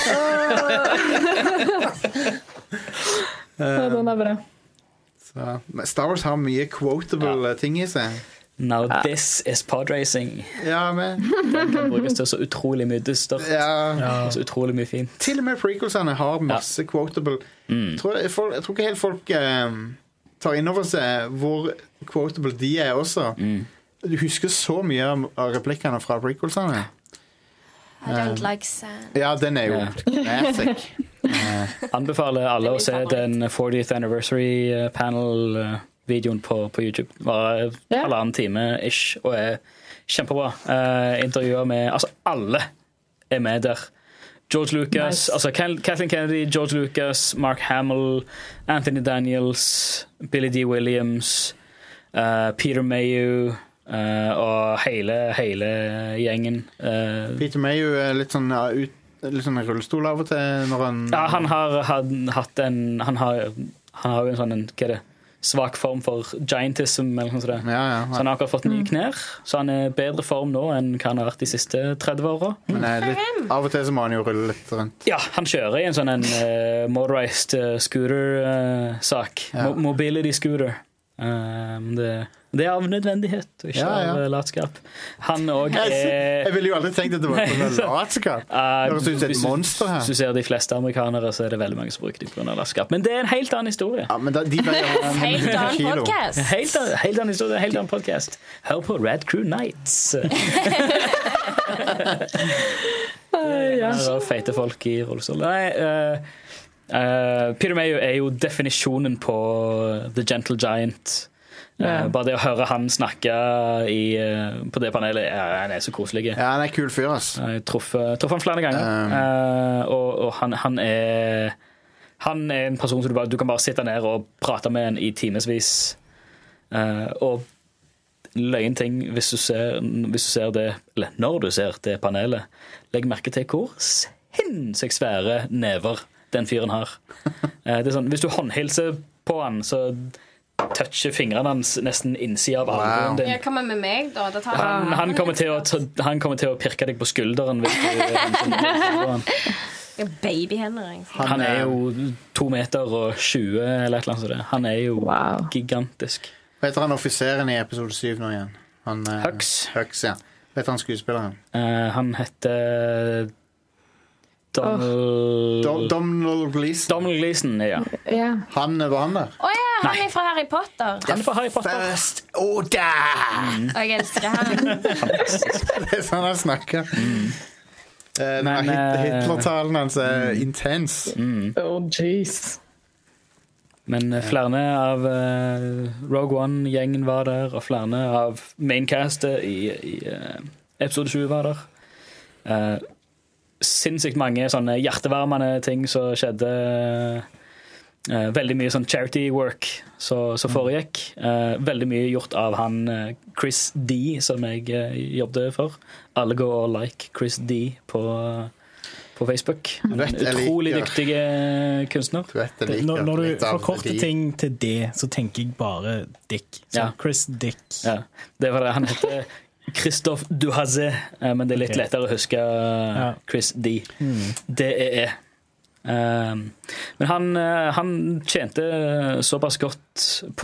Speaker 1: uh, den er bra.
Speaker 2: Så, Star Wars har mye quotable ja. ting i seg.
Speaker 3: Now ja. This is podracing.
Speaker 2: Ja, men
Speaker 3: den kan brukes til så utrolig mye dystert.
Speaker 2: Ja.
Speaker 3: Ja. Så utrolig mye fint.
Speaker 2: Til og med prequelsene har masse ja. quotable. Mm. Jeg, tror, jeg, folk, jeg tror ikke helt folk um, tar inn over seg hvor quotable de er også. Mm. Du husker så mye av replikkene fra prequelsene.
Speaker 5: I don't like sand.
Speaker 2: Ja, den er jo classic.
Speaker 3: uh, Anbefaler alle å se den fortieth anniversary panel videoen på, på YouTube. Var yeah. halvannen time ish og er kjempebra. Uh, intervjuer med altså alle er med der. George Lucas, nice. Altså Kathleen Kennedy, George Lucas, Mark Hamill, Anthony Daniels, Billy D. Williams, uh, Peter Mayhew uh, og hele, hele gjengen. Uh,
Speaker 2: Peter Mayhew er litt sånn uh, ut, litt sånn rullestol av og til når han
Speaker 3: Ja, han har had, hatt en han har, han har jo en sånn en, hva er det? Svak form for giantism eller noe sånt.
Speaker 2: Ja, ja, ja.
Speaker 3: Så han har akkurat fått nye knær, så han er bedre form nå enn hva han har vært de siste tretti åra.
Speaker 2: Men litt, av og til så må han jo rulle litt rundt.
Speaker 3: Ja, han kjører i en sånn en uh, motorized uh, scooter-sak. Uh, ja. Mo- mobility scooter. Um, det, det er av nødvendighet og ikke ja, ja. av latskap. Han også er
Speaker 2: Jeg, jeg ville jo aldri tenkt at det var på latskap. Det høres ut som et monster her.
Speaker 3: Hvis du ser de fleste amerikanere, så er det veldig mange som bruker de på grunn av latskap. Men det er en helt annen historie.
Speaker 2: Ja, men da, de veier
Speaker 5: Helt annen podcast.
Speaker 3: Helt, helt annen historie, helt annen podcast. Hør på Rad Crew Nights. Ja. Feite folk i rullestol. Nei, uh, Uh, Peter Mayhew er jo definisjonen på The Gentle Giant. uh, yeah. Bare det å høre han snakke i, uh, på det panelet, ja, han er så koselig.
Speaker 2: Ja, han er kul fyr, ass.
Speaker 3: Jeg traff han flere ganger. um. uh, Og, og han, han er Han er en person som du, bare, du kan bare sitte ned og prate med en i timesvis. uh, Og løgn ting hvis du, ser, hvis du ser det, eller når du ser det panelet, legg merke til hvor sinnssykt svære never den fyren har. Det er sånn, hvis du håndhilser på han, så toucher fingrene hans nesten innsida av albuen din.
Speaker 5: Ja, hva med meg, da? da tar
Speaker 3: han, han, kommer til å, han kommer til å pirke deg på skulderen. Hvis
Speaker 5: du, babyhender.
Speaker 3: Han, han er jo to meter og tjue, eller et eller annet sånt. Han er jo wow. gigantisk.
Speaker 2: Vet du han offiseren i episode syv nå igjen? Han,
Speaker 3: Hux.
Speaker 2: Hux, ja. Vet du han skuespilleren?
Speaker 3: Uh, han heter...
Speaker 2: Donald... Oh. Donald Gleeson.
Speaker 3: Donald Gleeson, ja.
Speaker 2: Yeah. Han var han der.
Speaker 5: Å oh, ja, han Nei. er fra Harry Potter.
Speaker 3: Han er fra Harry Potter.
Speaker 2: First order!
Speaker 5: Mm. Og jeg elsker han.
Speaker 2: Det er sånn han snakker. Mm. Uh, Men, hit Hitler-talen hans er mm. intens.
Speaker 1: Mm. Oh, jeez.
Speaker 3: Men flere av uh, Rogue One-gjengen var der, og flere av maincastet i, i uh, episode sju var der. Uh, sinnssykt mange sånne hjertevarmende ting som skjedde. Uh, veldig mye sånn charity work som så, så foregikk. Uh, veldig mye gjort av han uh, Chris D, som jeg uh, jobbet for. Alle går og like Chris D på, uh, på Facebook. En utrolig dyktig kunstner.
Speaker 2: Du vet, det,
Speaker 4: når, når du forkorter ting til D, så tenker jeg bare Dick. Så ja. Chris Dick.
Speaker 3: Ja, det var det. Han heter Christophe Duhazé, men det er litt okay. lettere å huske ja. Chris D. Mm. D E E. Um, men han, han tjente såpass godt på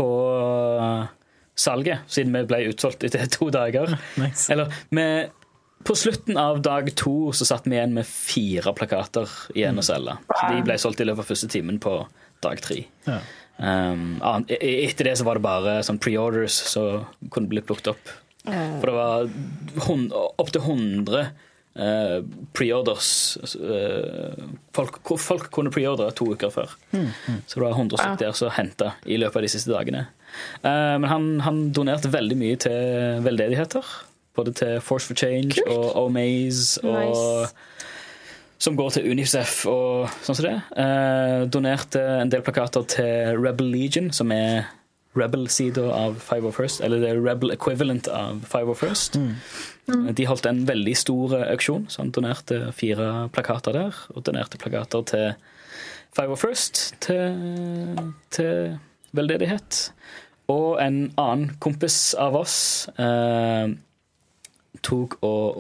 Speaker 3: salget, siden vi ble utsolgt etter to dager.
Speaker 4: Nice.
Speaker 3: Eller, med, på slutten av dag to så satt vi igjen med fire plakater igjen å selge. Så de ble solgt i løpet av første timen på dag tre. Ja. Um, etter det så var det bare sånn pre-orders som kunne bli plukket opp. For det var opp til hundre uh, pre-orders uh, folk, folk kunne pre-ordre to uker før. Mm, mm. Så det var hundre stykker der som hentet i løpet av de siste dagene. Uh, men han, han donerte veldig mye til veldedigheter, både til Force for Change Kult. Og Omaze og nice. Som går til UNICEF og sånn som det. Uh, donerte en del plakater til Rebel Legion, som er Rebel-sida av Five oh First, eller det er Rebel equivalent av Five oh First. Mm. Mm. De holdt en veldig stor auksjon, så han donerte fire plakater der, og donerte plakater til Five oh First, til, til veldedighet. Og en annen kompis av oss eh, tok og,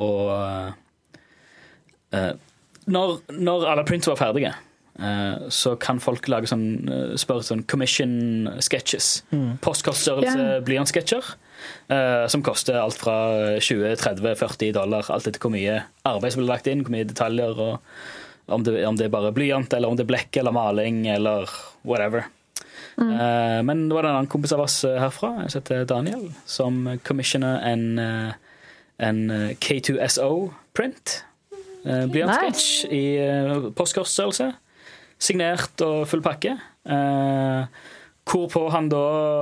Speaker 3: og eh, når, når alle prints var ferdige, Uh, så kan folk lage sånn, uh, spørre sånn commission sketches. Mm. Postkortstørrelse yeah. blyantsketcher, uh, som koster alt fra tjue, tretti, førti dollar, alt etter hvor mye arbeid som blir lagt inn, hvor mye detaljer, og om det, om det er bare blyant, eller om det er blekk eller maling, eller whatever. Mm. Uh, men det var en annen kompis av oss herfra, jeg heter Daniel, som commissioner en, uh, en K two S O print, uh, blyantsketch nice. I uh, postkortstørrelse. Signert og full pakke. Eh, hvorpå han da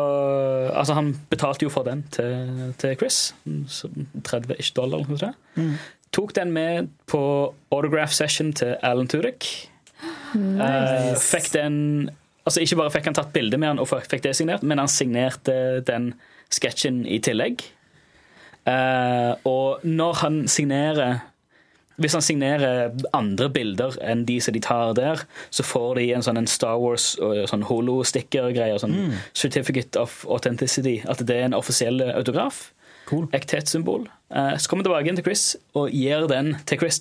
Speaker 3: altså han betalte jo for den til, til Chris, tretti dollar eller noe sånt. Mm. Tok den med på autograph session til Alan Tudyk. Nice. Eh, fikk den altså ikke bare fikk han tatt bilde med han og fikk det signert, men han signerte den sketsjen i tillegg. Eh, og når han signerer Hvis han signerer andre bilder enn de som de tar der, så får de en sånn en Star Wars sånn holo-sticker-greier, sånn mm. Certificate of Authenticity, at det er en offisiell autograf.
Speaker 4: Cool.
Speaker 3: Ekthetssymbol. Så kommer han tilbake inn til Chris og gir den til Chris da.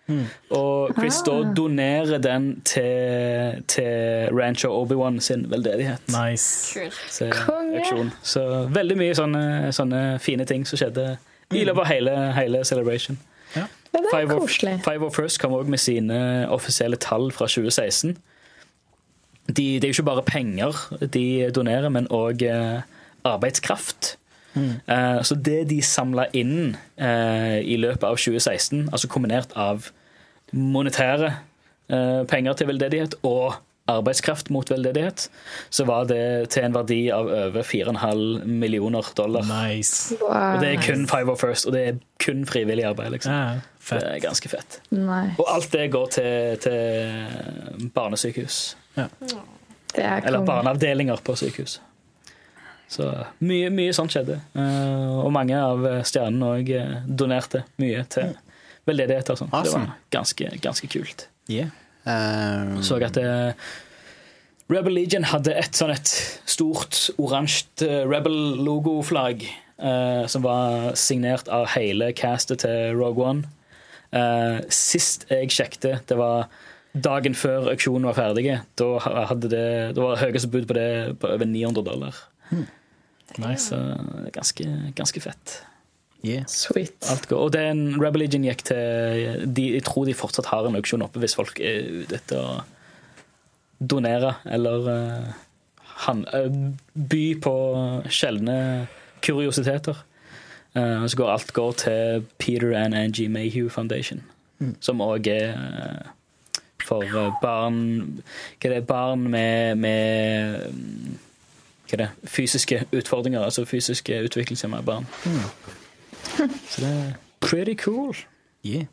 Speaker 3: Mm. Og Chris ah. da donerer den til, til Rancho Obi-Wan sin veldedighet.
Speaker 4: Nice.
Speaker 3: Så, så veldig mye sånne, sånne fine ting som skjedde i løpet av hele, hele Celebration.
Speaker 1: Ja. Ja, det er koselig.
Speaker 3: Five of First kom også med sine offisielle tall fra tjue seksten. De, det er jo ikke bare penger de donerer, men også uh, arbeidskraft. Mm. Uh, så det de samlet inn uh, i løpet av tjue seksten, altså kombinert av monetære uh, penger til veldedighet og arbeidskraft mot veldedighet, så var det til en verdi av over fire komma fem millioner dollar.
Speaker 4: Nice.
Speaker 1: Wow.
Speaker 3: Og det er kun Five of First, og det er kun frivillig arbeid, liksom.
Speaker 4: Ja,
Speaker 3: det er ganske fett.
Speaker 1: Nice.
Speaker 3: Og alt det går til, til barnesykehus.
Speaker 4: Ja.
Speaker 1: Det er
Speaker 3: eller barneavdelinger på sykehus. Så mye, mye sånt skjedde. Uh, og mange av stjernene også donerte mye til veldedighet og sånt.
Speaker 2: Awesome.
Speaker 3: Det var ganske, ganske kult.
Speaker 4: Yeah.
Speaker 2: Um...
Speaker 3: Så at det, Rebel Legion hadde et sånn et stort oransje Rebel-logo-flagg uh, som var signert av hele castet til Rogue One. Uh, sist jeg sjekte, det var dagen før auksjonen var ferdig. Da hadde det, det var høyeste bud på det på over ni hundre dollar.
Speaker 4: Hmm.
Speaker 3: Nice. Så ganske, ganske fett.
Speaker 4: Yeah.
Speaker 1: Sweet.
Speaker 3: Alt går. Og den Rebel Legion gikk til de, jeg tror de fortsatt har en auksjon oppe hvis folk er ute etter å donere eller uh, han, uh, by på sjeldne kuriositeter. Uh, så går alt går til Peter and Angie Mayhew Foundation, mm. som også er uh, for uh, barn hva er det, barn med, med hva er det, fysiske utfordringer, altså fysiske utviklingshemmede barn. Mm. Så det er pretty cool.
Speaker 4: Yeah.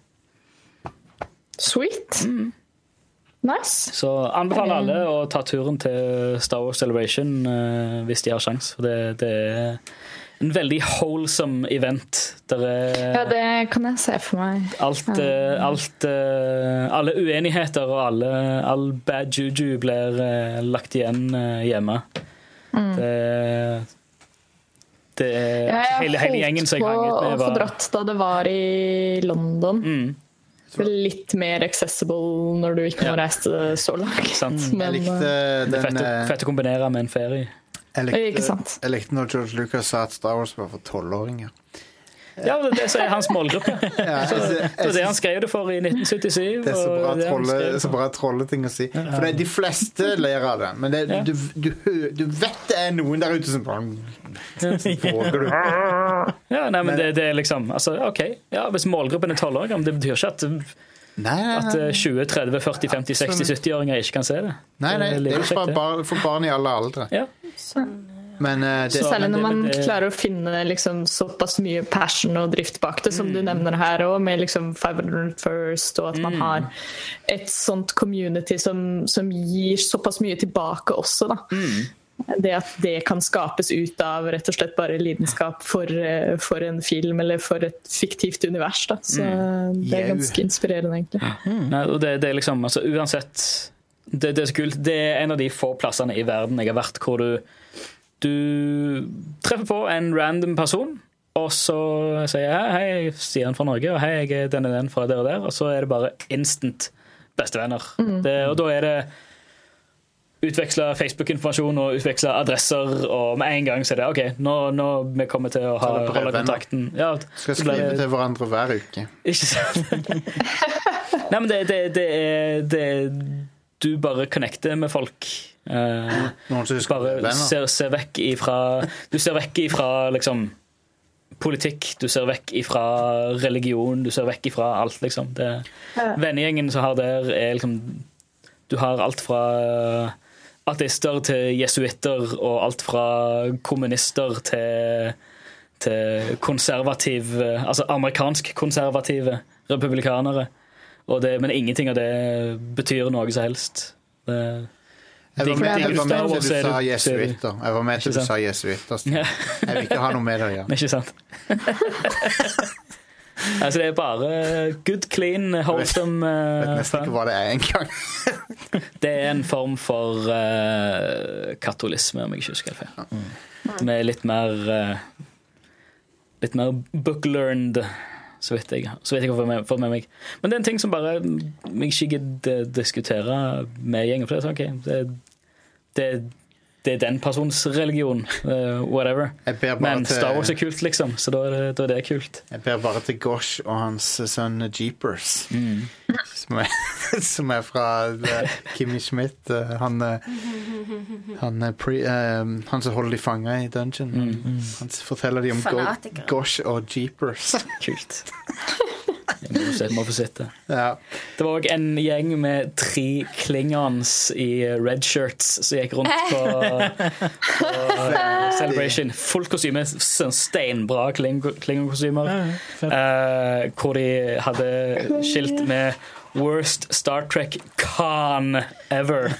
Speaker 1: Sweet.
Speaker 3: Mm.
Speaker 1: Nice.
Speaker 3: Så anbefaler alle å ta turen til Star Wars Celebration uh, hvis de har sjans. For det, det er en veldig wholesome event. Der er
Speaker 1: ja, det kan jeg se for meg.
Speaker 3: Alt, uh, alt uh, alle uenigheter og alle, all bad juju blir uh, lagt igjen uh, hjemme. Mm. Det Det er
Speaker 1: ja,
Speaker 3: hele, hele gjengen som jeg hanget med.
Speaker 1: Jeg holdt på å få dratt da det var i London.
Speaker 3: Mm.
Speaker 1: Litt mer accessible når du ikke må ja. reise så langt.
Speaker 3: Sant.
Speaker 1: Men,
Speaker 2: jeg likte den,
Speaker 3: det er fett å, fett å kombinere med en ferie.
Speaker 2: Jeg likte, jeg likte når George Lucas sa at Star Wars var for tolvåringer.
Speaker 3: Ja, det, det er hans målgruppe. Ja, så, det var det han skrev det for i nitten syttisyv.
Speaker 2: Det er så bra, trolle, så bra trolleting å si. For det er de fleste ler av det, men det, ja. du, du, du vet det er noen der ute som bare våger du.
Speaker 3: Ja, nei, men det, det er liksom altså, ok, ja, hvis målgruppen er tolv år, det betyr ikke at
Speaker 2: Nei, nei, nei.
Speaker 3: At tjue, tretti, førti, femti, seksti, sytti-åringer ikke kan se det.
Speaker 2: Nei, nei, det er jo bare bar, for barn i alle aldre.
Speaker 3: Ja.
Speaker 2: Men, uh, det,
Speaker 1: Særlig når man klarer å finne liksom, såpass mye passion og drift bak det, som mm. du nevner her også, med liksom five hundred First, og at man mm. har et sånt community som, som gir såpass mye tilbake også, da. Mm. Det at det kan skapes ut av rett og slett bare lidenskap for, for en film eller for et fiktivt univers, da. Så mm. det er ganske inspirerende, egentlig.
Speaker 3: Mm. Nei, og det, det er liksom, altså, uansett det, det er så kult. Det er en av de få plassene i verden jeg har vært hvor du du treffer på en random person, og så sier jeg hei, jeg er Stian fra Norge, og hei, jeg er den og den fra der og der, og så er det bare instant bestevenner. Mm. Det, og da er det utveksle Facebook-informasjon og utveksle adresser, og med en gang så er det ok, nå, nå vi kommer til å ha, holde kontakten. Ja,
Speaker 2: skal skrive det, til hverandre hver uke.
Speaker 3: Ikke sant? Nei, men det, det, det er det, du bare connecter med folk. Uh, bare ser, ser vekk ifra du ser vekk ifra liksom politikk, du ser vekk ifra religion, du ser vekk ifra alt liksom. Det, vennegjengen som har der er liksom, du har alt fra ateister til jesuitter og alt fra kommunister til, til konservative, altså amerikansk konservative republikanere, og det, men ingenting av det betyr noe som helst. Det
Speaker 2: Jeg var med til du sa jesuitter. Jeg var med til du sa jesuitter. Jeg vil ikke ha noe med det, ja.
Speaker 3: Ikke sant? Altså, det er bare good, clean, wholesome uh,
Speaker 2: Jeg vet nesten ikke hva det er engang.
Speaker 3: Det er en form for uh, katolisme, om jeg ikke husker helt feil. Med litt mer uh, litt mer book-learned så vet jeg, så vet jeg hva jeg får med meg. Men det er en ting som bare jeg ikke gidder diskutere med gjengen, for det er sånn, ok, det, det det er den persons religion, uh, whatever. Men Star Wars er kult, liksom, så da er, det, da er det kult.
Speaker 2: Jeg ber bare til Gosh og hans sønn Jeepers, mm. som, er, som er fra uh, Kimmy Schmidt. Uh, han, uh, han, uh, pre, uh, han som holder de fanget i dungeon. Mm. Han forteller de om Go- Gosh og Jeepers.
Speaker 3: Kult. Jeg må få se, må få sette.
Speaker 2: Ja.
Speaker 3: Det var også en gjeng med tre klingons i red shirts som gikk rundt på, på Celebration. Fullt kostyme, sånn steinbra kling, klingonkostymer. Uh, hvor de hadde skilt med Worst Star Trek Khan ever.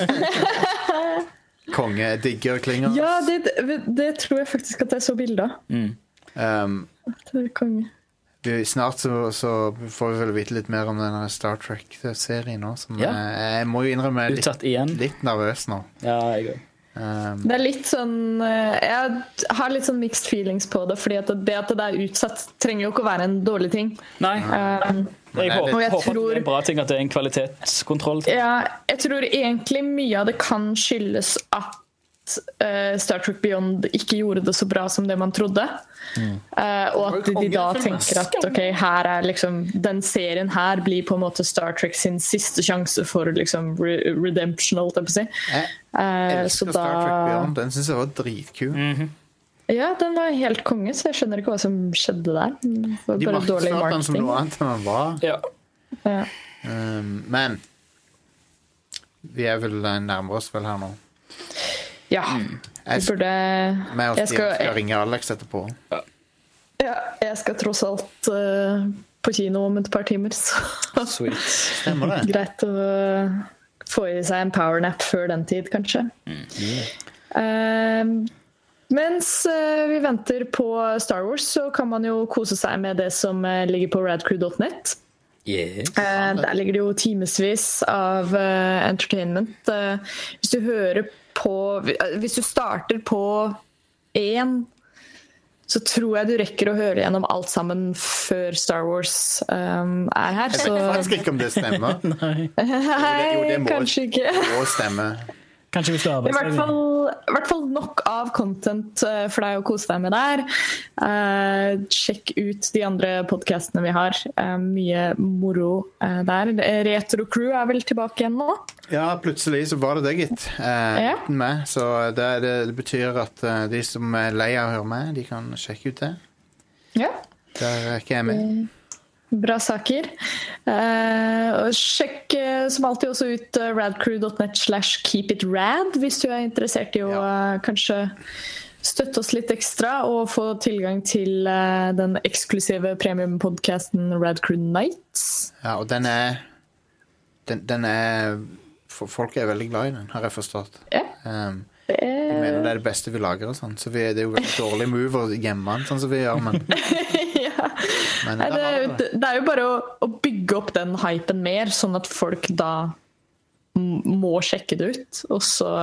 Speaker 2: Konge, digger klingons.
Speaker 1: Ja, det, det tror jeg faktisk at jeg så bilder.
Speaker 2: Mm. Um,
Speaker 1: det er konge.
Speaker 2: Vi, snart så, så får vi vel vite litt mer om denne Star Trek-serien nå, som
Speaker 3: ja.
Speaker 2: jeg, jeg må jo innrømme litt, litt nervøs nå.
Speaker 3: Ja, jeg òg.
Speaker 2: Um,
Speaker 1: det er litt sånn jeg har litt sånn mixed feelings på det, fordi at det at det er utsatt trenger jo ikke å være en dårlig ting.
Speaker 3: Nei.
Speaker 1: Um,
Speaker 3: jeg håper,
Speaker 1: jeg
Speaker 3: håper
Speaker 1: tror,
Speaker 3: det er en bra ting at det er en kvalitetskontroll.
Speaker 1: Ja, jeg tror egentlig mye av det kan skyldes at uh, Star Trek Beyond ikke gjorde det så bra som det man trodde. Mm. Uh, og at de da tenker at ok, her er liksom den serien her blir på en måte Star Trek sin siste sjanse for liksom re- redemption, holdt jeg på å si.
Speaker 2: Jeg uh, elsker da... Star Trek Beyond, den synes jeg var dritkul.
Speaker 3: Mm-hmm.
Speaker 1: Ja, den var helt konge, så jeg skjønner ikke hva som skjedde der. Det var
Speaker 2: de
Speaker 1: bare dårlig marketing.
Speaker 2: Den som noe annet enn den var.
Speaker 3: Ja.
Speaker 1: Ja.
Speaker 2: Um, men vi er vel nærmere oss vel her nå.
Speaker 1: Ja,
Speaker 2: mm.
Speaker 1: jeg burde
Speaker 2: jeg, jeg skal, skal ringe Alex etterpå.
Speaker 1: Ja, ja jeg skal tross alt uh, på kino om et par timer, så
Speaker 3: Sweet.
Speaker 2: Stemmer det.
Speaker 1: Greit å få i seg en powernap før den tid, kanskje. Mm. Yeah. Uh, mens uh, vi venter på Star Wars, så kan man jo kose seg med det som uh, ligger på radcrew dot net.
Speaker 3: Yeah.
Speaker 1: Uh, der ligger det jo timesvis av uh, entertainment. Uh, hvis du hører på Hvis du starter på én, så tror jeg du rekker å høre gjennom alt sammen før Star Wars um, er her.
Speaker 2: Jeg vet faktisk ikke om det stemmer.
Speaker 1: Nei,
Speaker 2: jo, det, jo, det må,
Speaker 1: kanskje ikke.
Speaker 2: Det må stemme.
Speaker 4: Kanskje hvis du
Speaker 1: I hvert fall, i hvert fall nok av content for deg å kose deg med der. Uh, sjekk ut de andre podcastene vi har. Uh, mye moro uh, der. Retro Crew er vel tilbake igjen nå?
Speaker 2: Ja, plutselig så var det det, gitt. Uh,
Speaker 1: ja.
Speaker 2: med. Så det, det, det betyr at uh, de som er lei av å høre med, de kan sjekke ut det.
Speaker 1: Ja.
Speaker 2: Der er ikke jeg med.
Speaker 1: Uh, Bra saker. Uh, og sjekk uh, som alltid også ut uh, radcrew dot net slash keep it rad hvis du er interessert i å ja. uh, kanskje støtte oss litt ekstra og få tilgang til uh, den eksklusive premiumpodcasten Radcrew Nights.
Speaker 2: Ja, og den er den, den er folk er veldig glad i den, har jeg forstått.
Speaker 1: Ja.
Speaker 2: Um, jeg mener det er det beste vi lager og sånn, så vi, det er jo veldig dårlig move å gjemme den sånn som vi gjør, men
Speaker 1: ja. Men Nei, det, det. det er jo bare å, å bygge opp den hypen mer, sånn at folk da må sjekke det ut, og så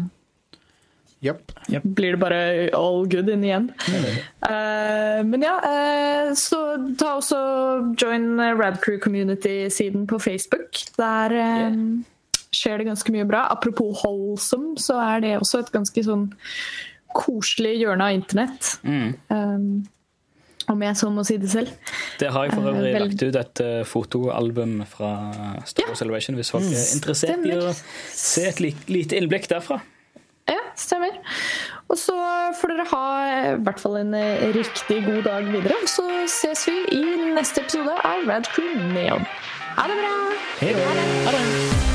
Speaker 2: yep.
Speaker 1: Yep. blir det bare all good in igjen. Mm. Uh, men ja, uh, så ta også join Radcrew Community-siden på Facebook. Der uh, yeah. skjer det ganske mye bra. Apropos wholesome, så er det også et ganske sånn koselig hjørne av internett.
Speaker 3: Mm.
Speaker 1: Um, om jeg så må si det selv.
Speaker 3: Det har jeg for øvrig uh, lagt ut et uh, fotoalbum fra Star Wars
Speaker 1: ja.
Speaker 3: Celebration, hvis folk er interessert Stemmer. I å se et li- lite innblikk derfra.
Speaker 1: Ja, stemmer. Og så får dere ha i hvert fall en riktig god dag videre, og så ses vi i neste episode av Radcrew Neon. Ha det bra!
Speaker 3: Hei da! Ha det!